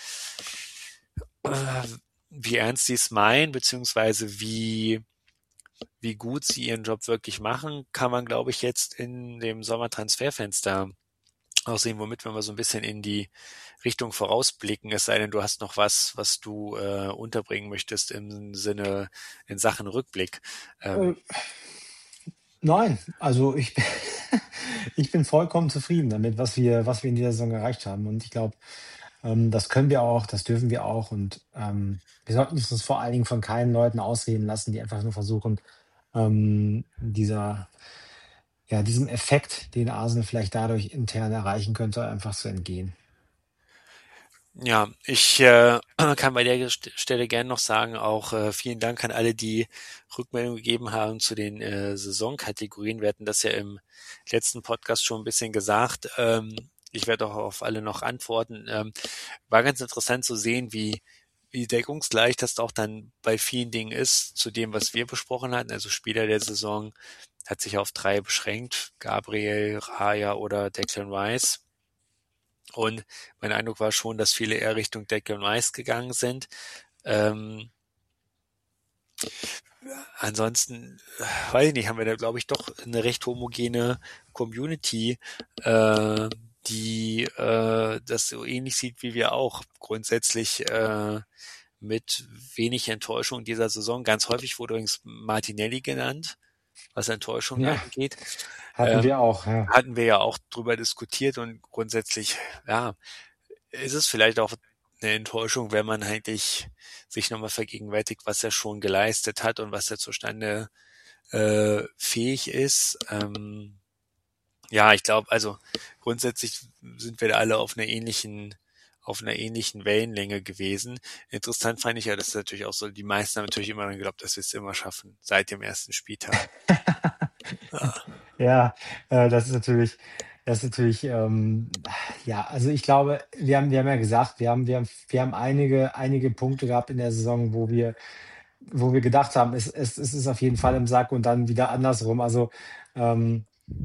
Wie ernst sie es meinen, beziehungsweise wie wie gut sie ihren Job wirklich machen, kann man, glaube ich, jetzt in dem Sommertransferfenster auch sehen, womit wenn wir so ein bisschen in die Richtung vorausblicken, es sei denn, du hast noch was, was du äh, unterbringen möchtest im Sinne in Sachen Rückblick. Ähm, Äh, nein, also ich bin, ich bin vollkommen zufrieden damit, was wir, was wir in dieser Saison erreicht haben. Und ich glaube, ähm, das können wir auch, das dürfen wir auch. Und ähm, wir sollten uns vor allen Dingen von keinen Leuten ausreden lassen, die einfach nur versuchen, ähm, dieser, ja, diesem Effekt, den Arsenal vielleicht dadurch intern erreichen könnte, einfach zu entgehen. Ja, ich äh, kann bei der St- Stelle gerne noch sagen, auch äh, vielen Dank an alle, die Rückmeldung gegeben haben zu den äh, Saisonkategorien. Wir hatten das ja im letzten Podcast schon ein bisschen gesagt. Ähm, ich werde auch auf alle noch antworten. Ähm, war ganz interessant zu sehen, wie wie deckungsgleich das auch dann bei vielen Dingen ist zu dem, was wir besprochen hatten. Also Spieler der Saison hat sich auf drei beschränkt, Gabriel, Raya oder Declan Rice. Und mein Eindruck war schon, dass viele eher Richtung Declan Rice gegangen sind. Ähm, ansonsten, äh, weiß ich nicht, haben wir da, glaube ich, doch eine recht homogene Community, äh, die äh, das so ähnlich sieht wie wir auch. Grundsätzlich äh, mit wenig Enttäuschung dieser Saison. Ganz häufig wurde übrigens Martinelli genannt, was Enttäuschung Ja, angeht. hatten Ähm, wir auch, ja. hatten wir ja auch drüber diskutiert und grundsätzlich, ja, ist es vielleicht auch eine Enttäuschung, wenn man eigentlich sich nochmal vergegenwärtigt, was er schon geleistet hat und was er zustande äh, fähig ist. Ähm, ja, ich glaube, also grundsätzlich sind wir da alle auf einer ähnlichen auf einer ähnlichen Wellenlänge gewesen. Interessant fand ich ja, dass natürlich auch so, die meisten haben natürlich immer dann geglaubt, dass wir es immer schaffen, seit dem ersten Spieltag. Ja. Ja, äh, das ist natürlich, das ist natürlich, ähm, ja, also ich glaube, wir haben, wir haben ja gesagt, wir haben, wir haben, wir haben einige, einige Punkte gehabt in der Saison, wo wir, wo wir gedacht haben, es, es, es ist auf jeden Fall im Sack und dann wieder andersrum. Also ähm,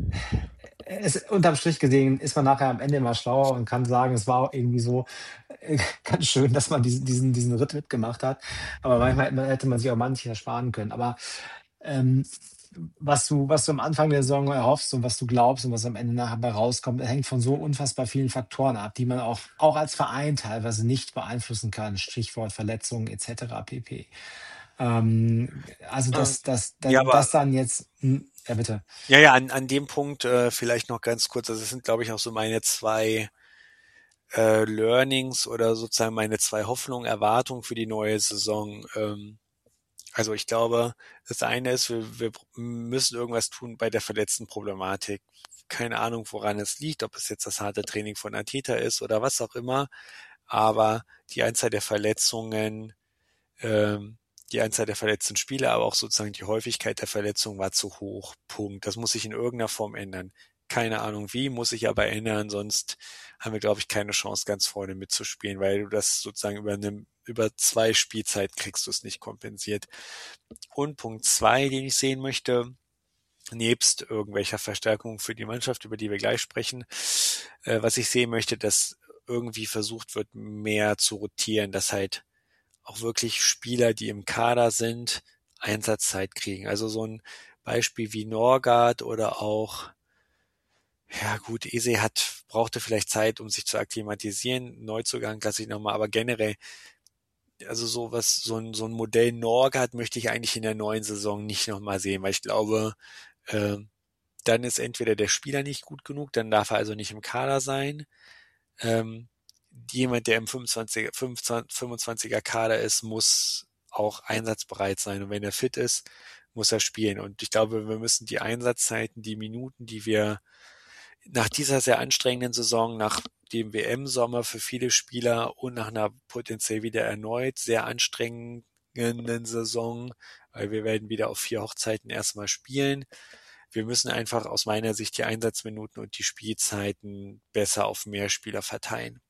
es, unterm Strich gesehen ist man nachher am Ende immer schlauer und kann sagen, es war auch irgendwie so äh, ganz schön, dass man diesen, diesen, diesen Ritt mitgemacht hat. Aber manchmal hätte man, hätte man sich auch manches ersparen können. Aber ähm, was du, was du am Anfang der Saison erhoffst und was du glaubst und was am Ende nachher bei rauskommt, hängt von so unfassbar vielen Faktoren ab, die man auch, auch als Verein teilweise nicht beeinflussen kann. Stichwort Verletzungen et cetera pp. Ähm, also dass, dass, dass, Ja, aber dass dann jetzt, hm, ja bitte. ja, ja, an, an dem Punkt äh, vielleicht noch ganz kurz, also das sind, glaube ich, auch so meine zwei äh, Learnings oder sozusagen meine zwei Hoffnungen, Erwartungen für die neue Saison. Ähm, also ich glaube, das eine ist, wir, wir müssen irgendwas tun bei der verletzten Problematik. Keine Ahnung, woran es liegt, ob es jetzt das harte Training von Arteta ist oder was auch immer, aber die Anzahl der Verletzungen, ähm, die Anzahl der verletzten Spieler, aber auch sozusagen die Häufigkeit der Verletzungen war zu hoch. Punkt. Das muss sich in irgendeiner Form ändern. keine Ahnung wie, muss sich aber ändern, sonst haben wir, glaube ich, keine Chance, ganz vorne mitzuspielen, weil du das sozusagen über eine, über zwei Spielzeit kriegst du es nicht kompensiert. Und Punkt zwei, den ich sehen möchte, nebst irgendwelcher Verstärkung für die Mannschaft, über die wir gleich sprechen, äh, was ich sehen möchte, dass irgendwie versucht wird, mehr zu rotieren, dass halt auch wirklich Spieler, die im Kader sind, Einsatzzeit kriegen. Also so ein Beispiel wie Norgard oder auch, ja gut, Eze hat, brauchte vielleicht Zeit, um sich zu akklimatisieren, Neuzugang lasse ich nochmal, aber generell, also sowas, so ein, so ein Modell Norgard möchte ich eigentlich in der neuen Saison nicht nochmal sehen, weil ich glaube, äh, dann ist entweder der Spieler nicht gut genug, dann darf er also nicht im Kader sein. Ähm, jemand, der im fünfundzwanziger, fünfundzwanziger Kader ist, muss auch einsatzbereit sein. Und wenn er fit ist, muss er spielen. Und ich glaube, wir müssen die Einsatzzeiten, die Minuten, die wir nach dieser sehr anstrengenden Saison, nach dem W M-Sommer für viele Spieler und nach einer potenziell wieder erneut sehr anstrengenden Saison, weil wir werden wieder auf vier Hochzeiten erstmal spielen. Wir müssen einfach aus meiner Sicht die Einsatzminuten und die Spielzeiten besser auf mehr Spieler verteilen.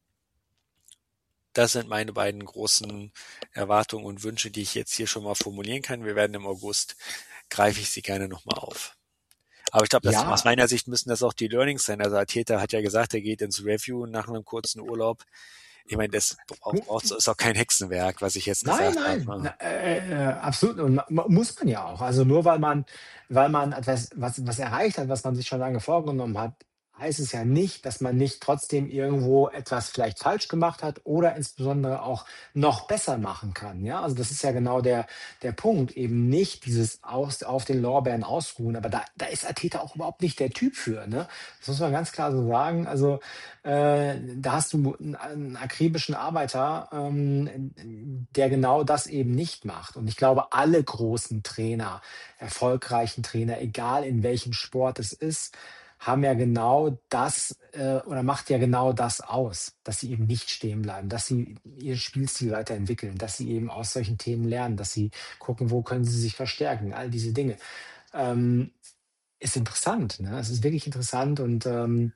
Das sind meine beiden großen Erwartungen und Wünsche, die ich jetzt hier schon mal formulieren kann. Wir werden im August, greife ich sie gerne nochmal auf. Aber ich glaube, Ja. aus meiner Sicht müssen das auch die Learnings sein. Also Arteta hat ja gesagt, er geht ins Review nach einem kurzen Urlaub. Ich meine, das braucht, braucht, ist auch kein Hexenwerk, was ich jetzt Nein, gesagt nein, habe. na, äh, äh, absolut. Und ma- ma- muss man ja auch. Also nur weil man, weil man etwas, was, was erreicht hat, was man sich schon lange vorgenommen hat, heißt es ja nicht, dass man nicht trotzdem irgendwo etwas vielleicht falsch gemacht hat oder insbesondere auch noch besser machen kann. Ja, also das ist ja genau der, der Punkt. Eben nicht dieses aus, auf den Lorbeeren ausruhen. Aber da, da ist Arteta auch überhaupt nicht der Typ für. Ne? Das muss man ganz klar so sagen. Also äh, da hast du einen, einen akribischen Arbeiter, ähm, der genau das eben nicht macht. Und ich glaube, alle großen Trainer, erfolgreichen Trainer, egal in welchem Sport es ist, haben ja genau das äh, oder macht ja genau das aus, dass sie eben nicht stehen bleiben, dass sie ihr Spielstil weiterentwickeln, dass sie eben aus solchen Themen lernen, dass sie gucken, wo können sie sich verstärken, all diese Dinge. Ähm, ist interessant, ne? Es ist wirklich interessant und ähm,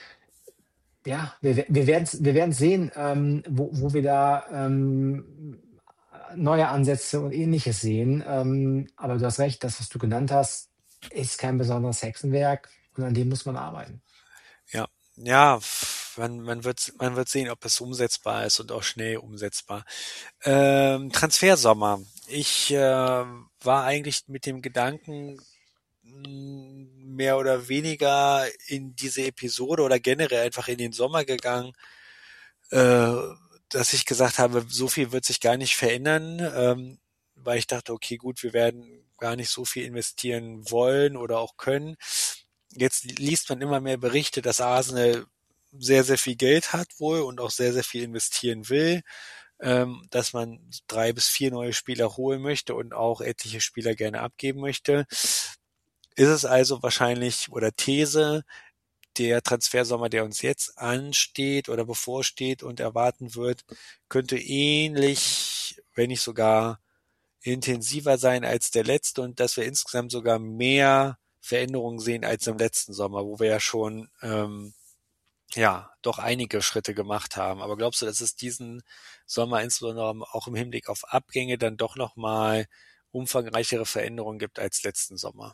ja, wir, we- wir werden wir werden sehen, ähm, wo, wo wir da ähm, neue Ansätze und Ähnliches sehen. Ähm, aber du hast recht, das, was du genannt hast, ist kein besonderes Hexenwerk und an dem muss man arbeiten. Ja, ja, man, man wird, man wird sehen, ob es umsetzbar ist und auch schnell umsetzbar. Ähm, Transfersommer. Ich äh, war eigentlich mit dem Gedanken mh, mehr oder weniger in diese Episode oder generell einfach in den Sommer gegangen, äh, dass ich gesagt habe, so viel wird sich gar nicht verändern, ähm, weil ich dachte, okay, gut, wir werden gar nicht so viel investieren wollen oder auch können. Jetzt liest man immer mehr Berichte, dass Arsenal sehr, sehr viel Geld hat wohl und auch sehr, sehr viel investieren will, ähm, dass man drei bis vier neue Spieler holen möchte und auch etliche Spieler gerne abgeben möchte. Ist es also wahrscheinlich, oder These, der Transfersommer, der uns jetzt ansteht oder bevorsteht und erwarten wird, könnte ähnlich, wenn nicht sogar intensiver sein als der letzte und dass wir insgesamt sogar mehr Veränderungen sehen als im letzten Sommer, wo wir ja schon ähm, ja doch einige Schritte gemacht haben. Aber glaubst du, dass es diesen Sommer insbesondere auch im Hinblick auf Abgänge dann doch nochmal umfangreichere Veränderungen gibt als letzten Sommer?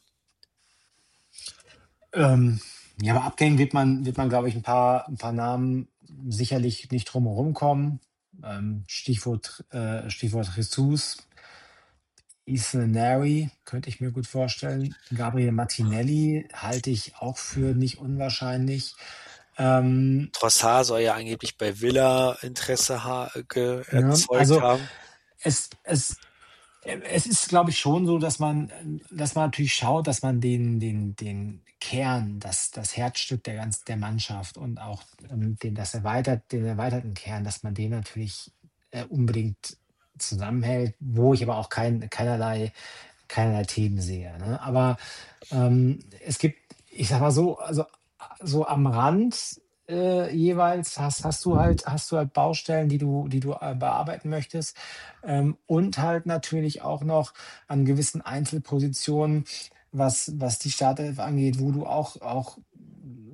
Ähm, ja, bei Abgängen wird man, wird man, glaube ich, ein paar, ein paar Namen sicherlich nicht drum herum kommen. Ähm, Stichwort, äh, Stichwort Jesus, Ethan Neri könnte ich mir gut vorstellen. Gabriel Martinelli halte ich auch für nicht unwahrscheinlich. Ähm, Trossard soll ja angeblich bei Villa Interesse ha ge ne? erzeugt Also haben. es, es, es ist, glaube ich, schon so, dass man, dass man natürlich schaut, dass man den, den, den Kern, das, das Herzstück der ganz der Mannschaft und auch ähm, den, das erweitert, den erweiterten Kern, dass man den natürlich äh, unbedingt zusammenhält, wo ich aber auch kein, keinerlei, keinerlei Themen sehe. Ne? Aber ähm, es gibt, ich sag mal so, also so am Rand äh, jeweils hast, hast du halt, hast du halt Baustellen, die du, die du äh, bearbeiten möchtest. Ähm, und halt natürlich auch noch an gewissen Einzelpositionen, was, was die Startelf angeht, wo du auch, auch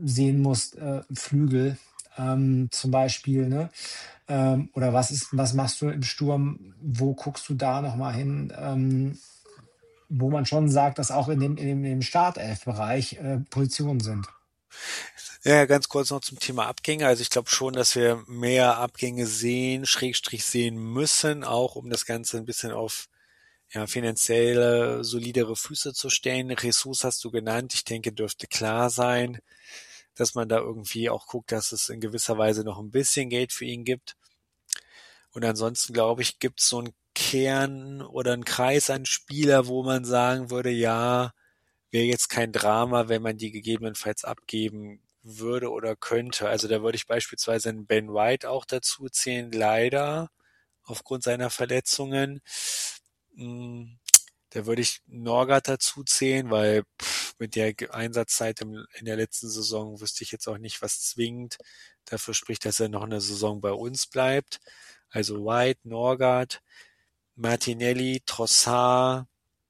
sehen musst, äh, Flügel ähm, zum Beispiel, ne? Ähm, oder was ist, was machst du im Sturm? Wo guckst du da nochmal hin? Ähm, wo man schon sagt, dass auch in dem, in dem, in dem Startelf-Bereich äh, Positionen sind. Ja, ganz kurz noch zum Thema Abgänge. Also ich glaube schon, dass wir mehr Abgänge sehen, Schrägstrich sehen müssen, auch um das Ganze ein bisschen auf ja, finanziell solidere Füße zu stellen. Jesus hast du genannt. Ich denke, dürfte klar sein, dass man da irgendwie auch guckt, dass es in gewisser Weise noch ein bisschen Geld für ihn gibt. Und ansonsten, glaube ich, gibt es so einen Kern oder einen Kreis an Spieler, wo man sagen würde, ja, wäre jetzt kein Drama, wenn man die gegebenenfalls abgeben würde oder könnte. Also da würde ich beispielsweise einen Ben White auch dazu zählen, leider aufgrund seiner Verletzungen. Da würde ich Norgard dazu zählen, weil pff, mit der Einsatzzeit im, in der letzten Saison wüsste ich jetzt auch nicht, was zwingend dafür spricht, dass er noch eine Saison bei uns bleibt. Also White, Norgard, Martinelli, Trossard,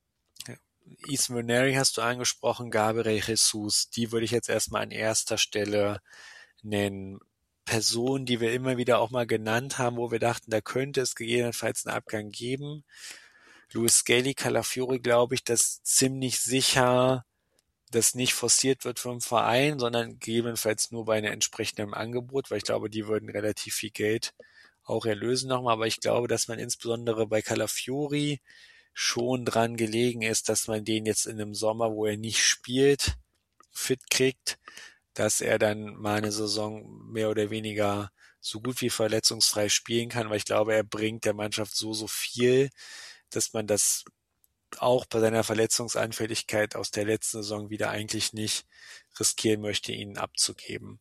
Ethan Nwaneri hast du angesprochen, Gabriel Jesus, die würde ich jetzt erstmal an erster Stelle nennen. Personen, die wir immer wieder auch mal genannt haben, wo wir dachten, da könnte es gegebenenfalls einen Abgang geben. Luis Skelly, Calafiori, glaube ich, dass ziemlich sicher das nicht forciert wird vom Verein, sondern gegebenenfalls nur bei einem entsprechenden Angebot, weil ich glaube, die würden relativ viel Geld auch erlösen nochmal. Aber ich glaube, dass man insbesondere bei Calafiori schon dran gelegen ist, dass man den jetzt in einem Sommer, wo er nicht spielt, fit kriegt, dass er dann mal eine Saison mehr oder weniger so gut wie verletzungsfrei spielen kann, weil ich glaube, er bringt der Mannschaft so, so viel, dass man das auch bei seiner Verletzungsanfälligkeit aus der letzten Saison wieder eigentlich nicht riskieren möchte, ihn abzugeben.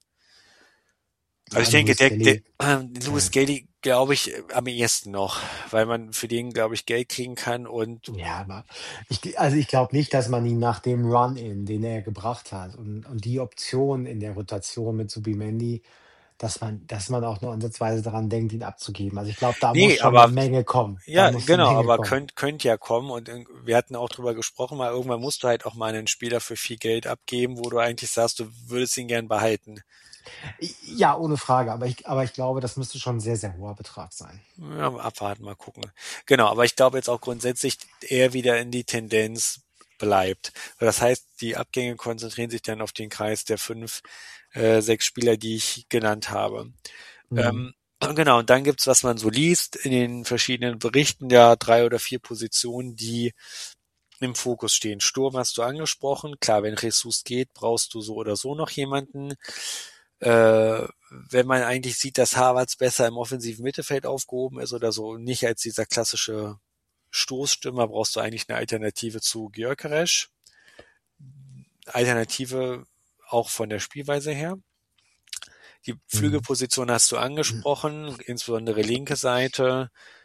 Also ich denke, der, der äh, Louis Skelly, glaube ich, am ehesten noch, weil man für den, glaube ich, Geld kriegen kann und Ja, aber ich, also ich glaube nicht, dass man ihn nach dem Run-In, den er gebracht hat und, und die Option in der Rotation mit Subimendi, dass man, dass man auch nur ansatzweise daran denkt, ihn abzugeben. Also ich glaube, da muss nee, schon eine aber Menge kommen. Da ja, muss eine genau, Menge aber kommen. könnt könnt ja kommen und in- wir hatten auch drüber gesprochen, mal irgendwann musst du halt auch mal einen Spieler für viel Geld abgeben, wo du eigentlich sagst, du würdest ihn gern behalten. Ja, ohne Frage. Aber ich, aber ich glaube, das müsste schon ein sehr, sehr hoher Betrag sein. Ja, abwarten, mal gucken. Genau, aber ich glaube jetzt auch grundsätzlich eher wieder in die Tendenz bleibt. Das heißt, die Abgänge konzentrieren sich dann auf den Kreis der fünf, äh, sechs Spieler, die ich genannt habe. Mhm. Ähm, genau, und dann gibt's, was man so liest in den verschiedenen Berichten, ja drei oder vier Positionen, die im Fokus stehen. Sturm hast du angesprochen. Klar, wenn Jesus geht, brauchst du so oder so noch jemanden. Äh, wenn man eigentlich sieht, dass Havertz besser im offensiven Mittelfeld aufgehoben ist oder so, nicht als dieser klassische Stoßstürmer, brauchst du eigentlich eine Alternative zu Gyökeres. Alternative auch von der Spielweise her. Die Flügelposition hast du angesprochen, insbesondere linke Seite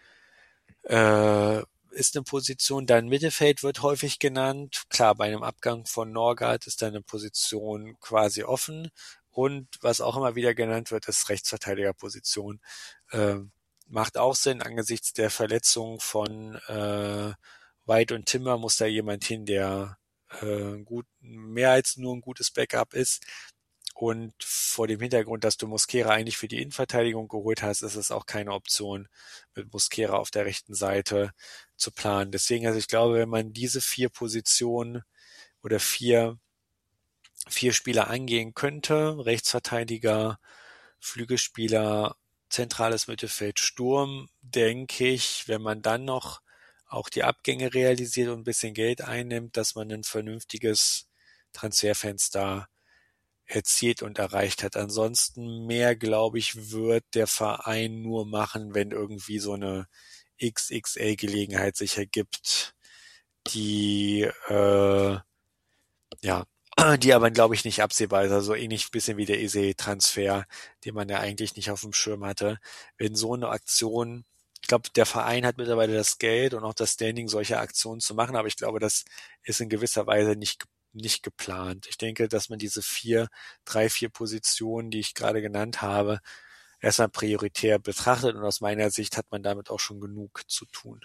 äh, ist eine Position. Dann Mittelfeld wird häufig genannt. Klar, bei einem Abgang von Norgard ist da eine Position quasi offen. Und was auch immer wieder genannt wird, ist Rechtsverteidigerposition. Äh, macht auch Sinn, angesichts der Verletzung von äh, White und Timber muss da jemand hin, der äh, gut mehr als nur ein gutes Backup ist. Und vor dem Hintergrund, dass du Mosquera eigentlich für die Innenverteidigung geholt hast, ist es auch keine Option, mit Mosquera auf der rechten Seite zu planen. Deswegen, also ich glaube, wenn man diese vier Positionen oder vier vier Spieler angehen könnte, Rechtsverteidiger, Flügelspieler, zentrales Mittelfeld, Sturm, denke ich, wenn man dann noch auch die Abgänge realisiert und ein bisschen Geld einnimmt, dass man ein vernünftiges Transferfenster erzielt und erreicht hat. Ansonsten mehr, glaube ich, wird der Verein nur machen, wenn irgendwie so eine X X L-Gelegenheit sich ergibt, die äh, ja die aber, glaube ich, nicht absehbar ist. Also ähnlich ein bisschen wie der Eze-Transfer, den man ja eigentlich nicht auf dem Schirm hatte. Wenn so eine Aktion, ich glaube, der Verein hat mittlerweile das Geld und auch das Standing, solche Aktionen zu machen, aber ich glaube, das ist in gewisser Weise nicht, nicht geplant. Ich denke, dass man diese vier, drei, vier Positionen, die ich gerade genannt habe, erstmal prioritär betrachtet und aus meiner Sicht hat man damit auch schon genug zu tun.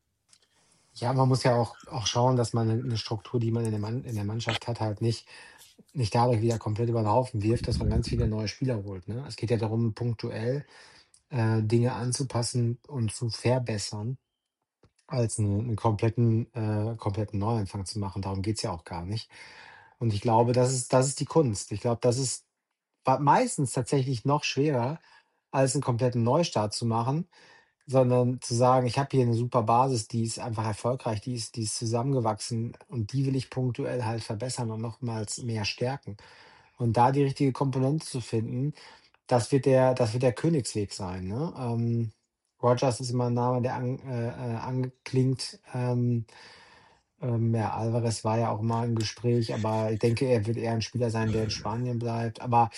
Ja, man muss ja auch, auch schauen, dass man eine Struktur, die man in der, Mann, in der Mannschaft hat, halt nicht nicht dadurch wieder komplett über den Haufen wirft, dass man ganz viele neue Spieler holt. Ne? Es geht ja darum, punktuell äh, Dinge anzupassen und zu verbessern, als einen, einen kompletten, äh, kompletten Neuanfang zu machen. Darum geht's ja auch gar nicht. Und ich glaube, das ist, das ist die Kunst. Ich glaube, das ist wa- meistens tatsächlich noch schwerer, als einen kompletten Neustart zu machen, sondern zu sagen, ich habe hier eine super Basis, die ist einfach erfolgreich, die ist, die ist zusammengewachsen und die will ich punktuell halt verbessern und nochmals mehr stärken. Und da die richtige Komponente zu finden, das wird der, das wird der Königsweg sein. Ne? Ähm, Rogers ist immer ein Name, der an, äh, äh, angeklingt. Ähm, ähm, ja, Alvarez war ja auch mal im Gespräch, aber ich denke, er wird eher ein Spieler sein, der in Spanien bleibt. Aber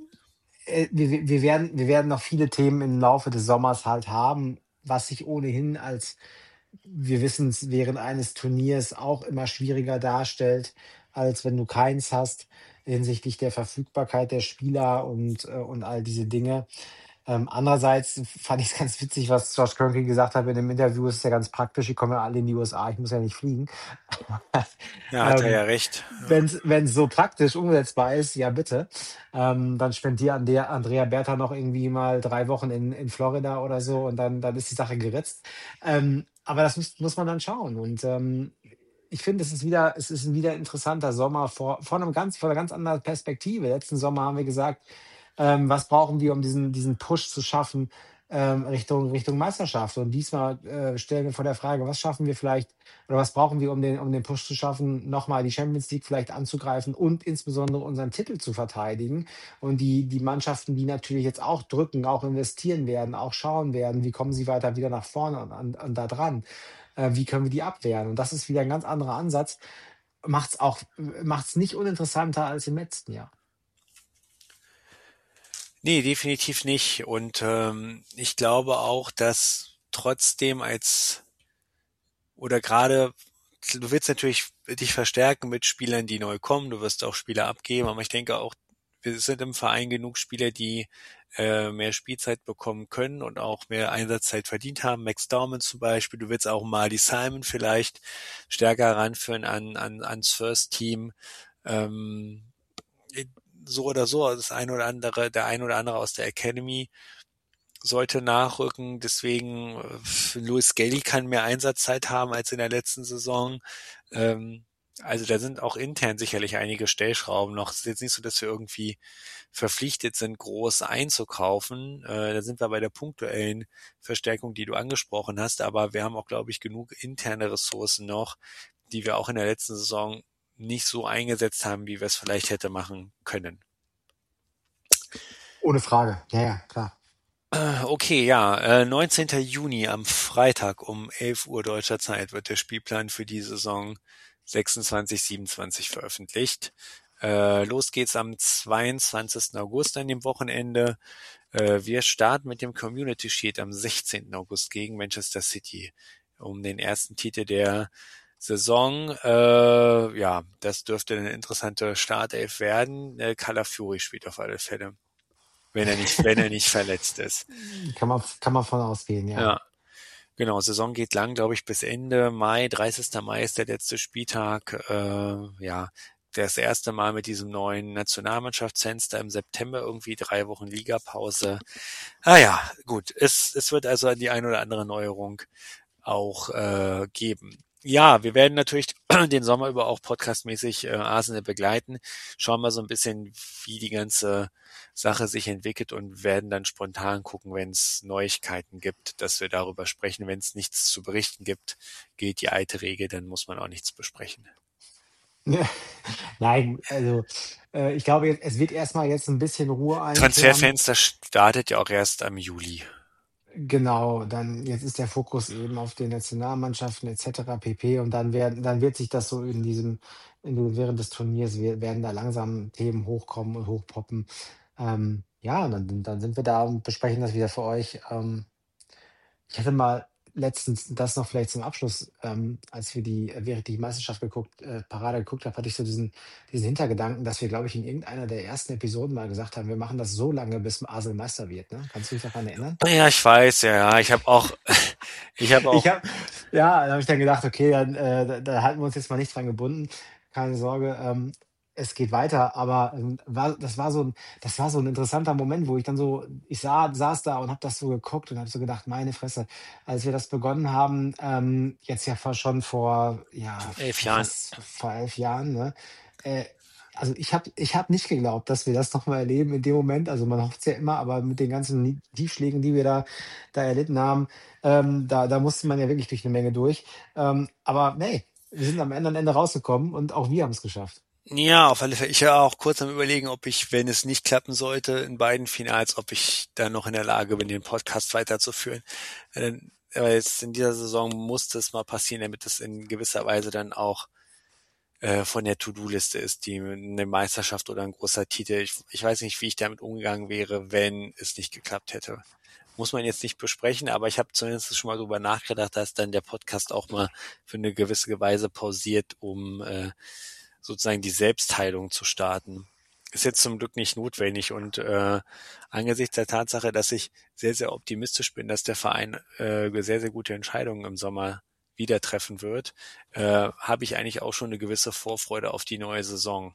äh, wir, wir wir werden, wir werden noch viele Themen im Laufe des Sommers halt haben, was sich ohnehin als, wir wissen es, während eines Turniers auch immer schwieriger darstellt, als wenn du keins hast, hinsichtlich der Verfügbarkeit der Spieler und, äh, und all diese Dinge. Ähm, andererseits fand ich es ganz witzig, was Josh Kroenke gesagt hat in dem Interview. Es ist ja ganz praktisch, ich komme ja alle in die U S A, ich muss ja nicht fliegen. Ja, hat er ähm, ja recht. Wenn es so praktisch umsetzbar ist, ja bitte. Ähm, dann spendiert Andrea, Andrea Bertha noch irgendwie mal drei Wochen in, in Florida oder so und dann, dann ist die Sache geritzt. Ähm, aber das muss, muss man dann schauen. Und ähm, ich finde, es ist wieder, es ist ein wieder interessanter Sommer vor, vor einem ganz, vor einer ganz anderen Perspektive. Letzten Sommer haben wir gesagt, ähm, was brauchen wir, um diesen, diesen Push zu schaffen, ähm, Richtung, Richtung Meisterschaft. Und diesmal äh, stellen wir vor der Frage, was schaffen wir vielleicht oder was brauchen wir, um den, um den Push zu schaffen, nochmal die Champions League vielleicht anzugreifen und insbesondere unseren Titel zu verteidigen. Und die, die Mannschaften, die natürlich jetzt auch drücken, auch investieren werden, auch schauen werden, wie kommen sie weiter wieder nach vorne und, und, und da dran. Äh, wie können wir die abwehren? Und das ist wieder ein ganz anderer Ansatz. Macht es auch, macht es nicht uninteressanter als im letzten Jahr. Nee, definitiv nicht. Und ähm, ich glaube auch, dass trotzdem als oder gerade, du willst natürlich dich verstärken mit Spielern, die neu kommen, du wirst auch Spieler abgeben, aber ich denke auch, wir sind im Verein genug Spieler, die äh, mehr Spielzeit bekommen können und auch mehr Einsatzzeit verdient haben. Max Dorman zum Beispiel, du willst auch Marty Simon vielleicht stärker ranführen an, an ans First Team. Ähm, so oder so, das eine oder andere, der ein oder andere aus der Academy sollte nachrücken. Deswegen, äh, Louis Skelly kann mehr Einsatzzeit haben als in der letzten Saison. Ähm, also da sind auch intern sicherlich einige Stellschrauben noch. Es ist jetzt nicht so, dass wir irgendwie verpflichtet sind, groß einzukaufen. Äh, da sind wir bei der punktuellen Verstärkung, die du angesprochen hast. Aber wir haben auch, glaube ich, genug interne Ressourcen noch, die wir auch in der letzten Saison nicht so eingesetzt haben, wie wir es vielleicht hätte machen können. Ohne Frage. Ja, ja, klar. Okay, ja, äh, neunzehnten Juni am Freitag um elf Uhr deutscher Zeit wird der Spielplan für die Saison sechsundzwanzig siebenundzwanzig veröffentlicht. Äh, los geht's am zweiundzwanzigsten August an dem Wochenende. Äh, wir starten mit dem Community Shield am sechzehnten August gegen Manchester City um den ersten Titel der Saison. Äh, ja, das dürfte eine interessante Startelf werden. Äh, Calafiori spielt auf alle Fälle. Wenn er nicht, wenn er nicht verletzt ist. Kann man, kann man von ausgehen, ja. Ja, genau. Saison geht lang, glaube ich, bis Ende Mai. dreißigsten Mai ist der letzte Spieltag. Äh, ja, das erste Mal mit diesem neuen Nationalmannschaftsfenster im September irgendwie drei Wochen Ligapause. Ah ja, gut. Es, es wird also die ein oder andere Neuerung auch äh, geben. Ja, wir werden natürlich den Sommer über auch podcastmäßig äh, Arsenal begleiten. Schauen wir so ein bisschen, wie die ganze Sache sich entwickelt und werden dann spontan gucken, wenn es Neuigkeiten gibt, dass wir darüber sprechen. Wenn es nichts zu berichten gibt, gilt die alte Regel, dann muss man auch nichts besprechen. Nein, also äh, ich glaube, jetzt, es wird erstmal jetzt ein bisschen Ruhe einkehren. Transferfenster startet ja auch erst am Juli. Genau, dann jetzt ist der Fokus eben auf den Nationalmannschaften et cetera pp. Und dann werden, dann wird sich das so in diesem, in dem, während des Turniers wir- werden da langsam Themen hochkommen und hochpoppen. Ähm, ja, und dann, dann sind wir da und besprechen das wieder für euch. Ähm, ich hatte mal letztens das noch vielleicht zum Abschluss, ähm, als wir die, während die Meisterschaft geguckt, äh, Parade geguckt habe, hatte ich so diesen, diesen Hintergedanken, dass wir, glaube ich, in irgendeiner der ersten Episoden mal gesagt haben, wir machen das so lange, bis Arsenal Meister wird. Ne? Kannst du dich daran erinnern? Ja, ich weiß, ja, ja. Ich habe auch, ich habe auch. Ich hab, ja, da habe ich dann gedacht, okay, dann, äh, da, da halten wir uns jetzt mal nicht dran gebunden. Keine Sorge. Ähm, es geht weiter, aber ähm, war, das war so ein, das war so ein interessanter Moment, wo ich dann so, ich sah, saß da und habe das so geguckt und habe so gedacht, meine Fresse, als wir das begonnen haben, ähm, jetzt ja vor, schon vor, ja, Elf vor Jahren. fast vor elf Jahren, ne? Äh, also ich habe ich hab nicht geglaubt, dass wir das nochmal erleben in dem Moment. Also man hofft es ja immer, aber mit den ganzen Nie- Tiefschlägen, die wir da, da erlitten haben, ähm, da, da musste man ja wirklich durch eine Menge durch. Ähm, aber nee, wir sind am anderen Ende rausgekommen und auch wir haben es geschafft. Ja, auf alle Fälle. Ich war auch kurz am Überlegen, ob ich, wenn es nicht klappen sollte in beiden Finals, ob ich dann noch in der Lage bin, den Podcast weiterzuführen. Äh, Aber jetzt in dieser Saison musste es mal passieren, damit es in gewisser Weise dann auch äh, von der To-Do-Liste ist, die eine Meisterschaft oder ein großer Titel. Ich, ich weiß nicht, wie ich damit umgegangen wäre, wenn es nicht geklappt hätte. Muss man jetzt nicht besprechen, aber ich habe zumindest schon mal darüber nachgedacht, dass dann der Podcast auch mal für eine gewisse Weise pausiert, um äh, sozusagen die Selbstheilung zu starten. Ist jetzt zum Glück nicht notwendig und äh, angesichts der Tatsache, dass ich sehr, sehr optimistisch bin, dass der Verein äh, sehr, sehr gute Entscheidungen im Sommer wieder treffen wird, äh, habe ich eigentlich auch schon eine gewisse Vorfreude auf die neue Saison.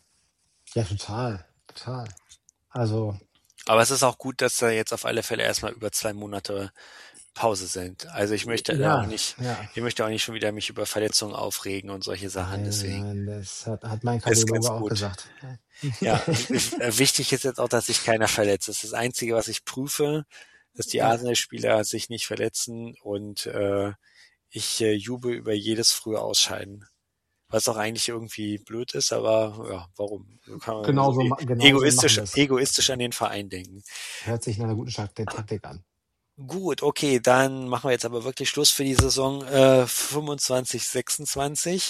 Ja, total, total. Also, Aber es ist auch gut, dass da jetzt auf alle Fälle erstmal über zwei Monate Pause sind. Also ich möchte da auch ja, nicht, ja. ich möchte auch nicht schon wieder mich über Verletzungen aufregen und solche Sachen. Nein, Deswegen nein, das hat, hat mein ist ganz Kardiologe auch gut. gesagt. Ja, w- wichtig ist jetzt auch, dass sich keiner verletzt. Das ist das Einzige, was ich prüfe, dass die Ja, Arsenal-Spieler sich nicht verletzen und äh, ich äh, jubel über jedes frühe Ausscheiden. Was auch eigentlich irgendwie blöd ist, aber ja, warum? So kann man so genau so, e ma- genau so machen egoistisch, wir es. egoistisch an den Verein denken. Hört sich nach einer guten Stak- Taktik an. Gut, okay, dann machen wir jetzt aber wirklich Schluss für die Saison äh, fünfundzwanzig sechsundzwanzig.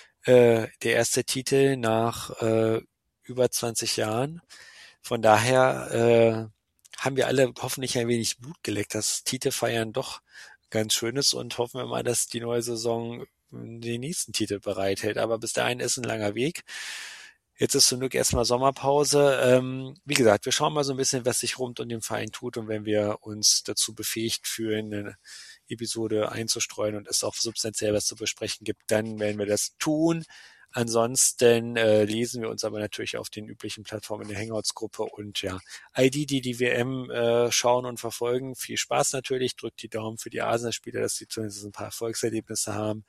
Äh, der erste Titel nach äh, über zwanzig Jahren. Von daher äh, haben wir alle hoffentlich ein wenig Blut geleckt, dass Titelfeiern doch ganz schön ist und hoffen wir mal, dass die neue Saison den nächsten Titel bereithält. Aber bis dahin ist ein langer Weg. Jetzt ist zum Glück erstmal Sommerpause. Ähm, wie gesagt, wir schauen mal so ein bisschen, was sich rund um den Verein tut und wenn wir uns dazu befähigt fühlen, eine Episode einzustreuen und es auch substanziell was zu besprechen gibt, dann werden wir das tun. Ansonsten äh, lesen wir uns aber natürlich auf den üblichen Plattformen in der Hangouts-Gruppe und ja, all die, die die W M äh, schauen und verfolgen, viel Spaß natürlich, drückt die Daumen für die Arsenal-Spieler, dass sie zumindest ein paar Erfolgserlebnisse haben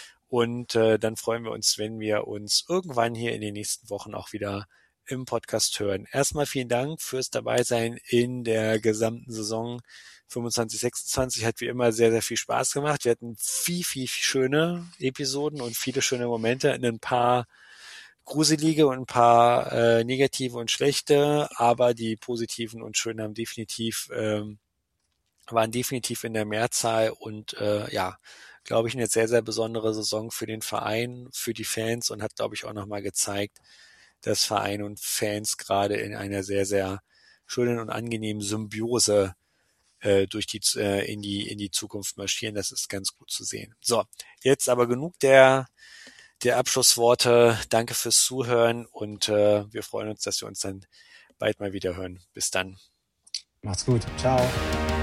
und äh, dann freuen wir uns, wenn wir uns irgendwann hier in den nächsten Wochen auch wieder im Podcast hören. Erstmal vielen Dank fürs Dabeisein in der gesamten Saison fünfundzwanzig sechsundzwanzig, hat wie immer sehr, sehr viel Spaß gemacht. Wir hatten viel, viel, viel schöne Episoden und viele schöne Momente, in ein paar gruselige und ein paar äh, negative und schlechte, aber die positiven und schönen haben definitiv ähm, waren definitiv in der Mehrzahl und äh, ja, glaube ich, eine sehr, sehr besondere Saison für den Verein, für die Fans und hat, glaube ich, auch nochmal gezeigt, dass Verein und Fans gerade in einer sehr, sehr schönen und angenehmen Symbiose äh, durch die äh, in die in die Zukunft marschieren. Das ist ganz gut zu sehen. So, jetzt aber genug der der Abschlussworte. Danke fürs Zuhören und äh, wir freuen uns, dass wir uns dann bald mal wieder hören. Bis dann. Macht's gut. Ciao.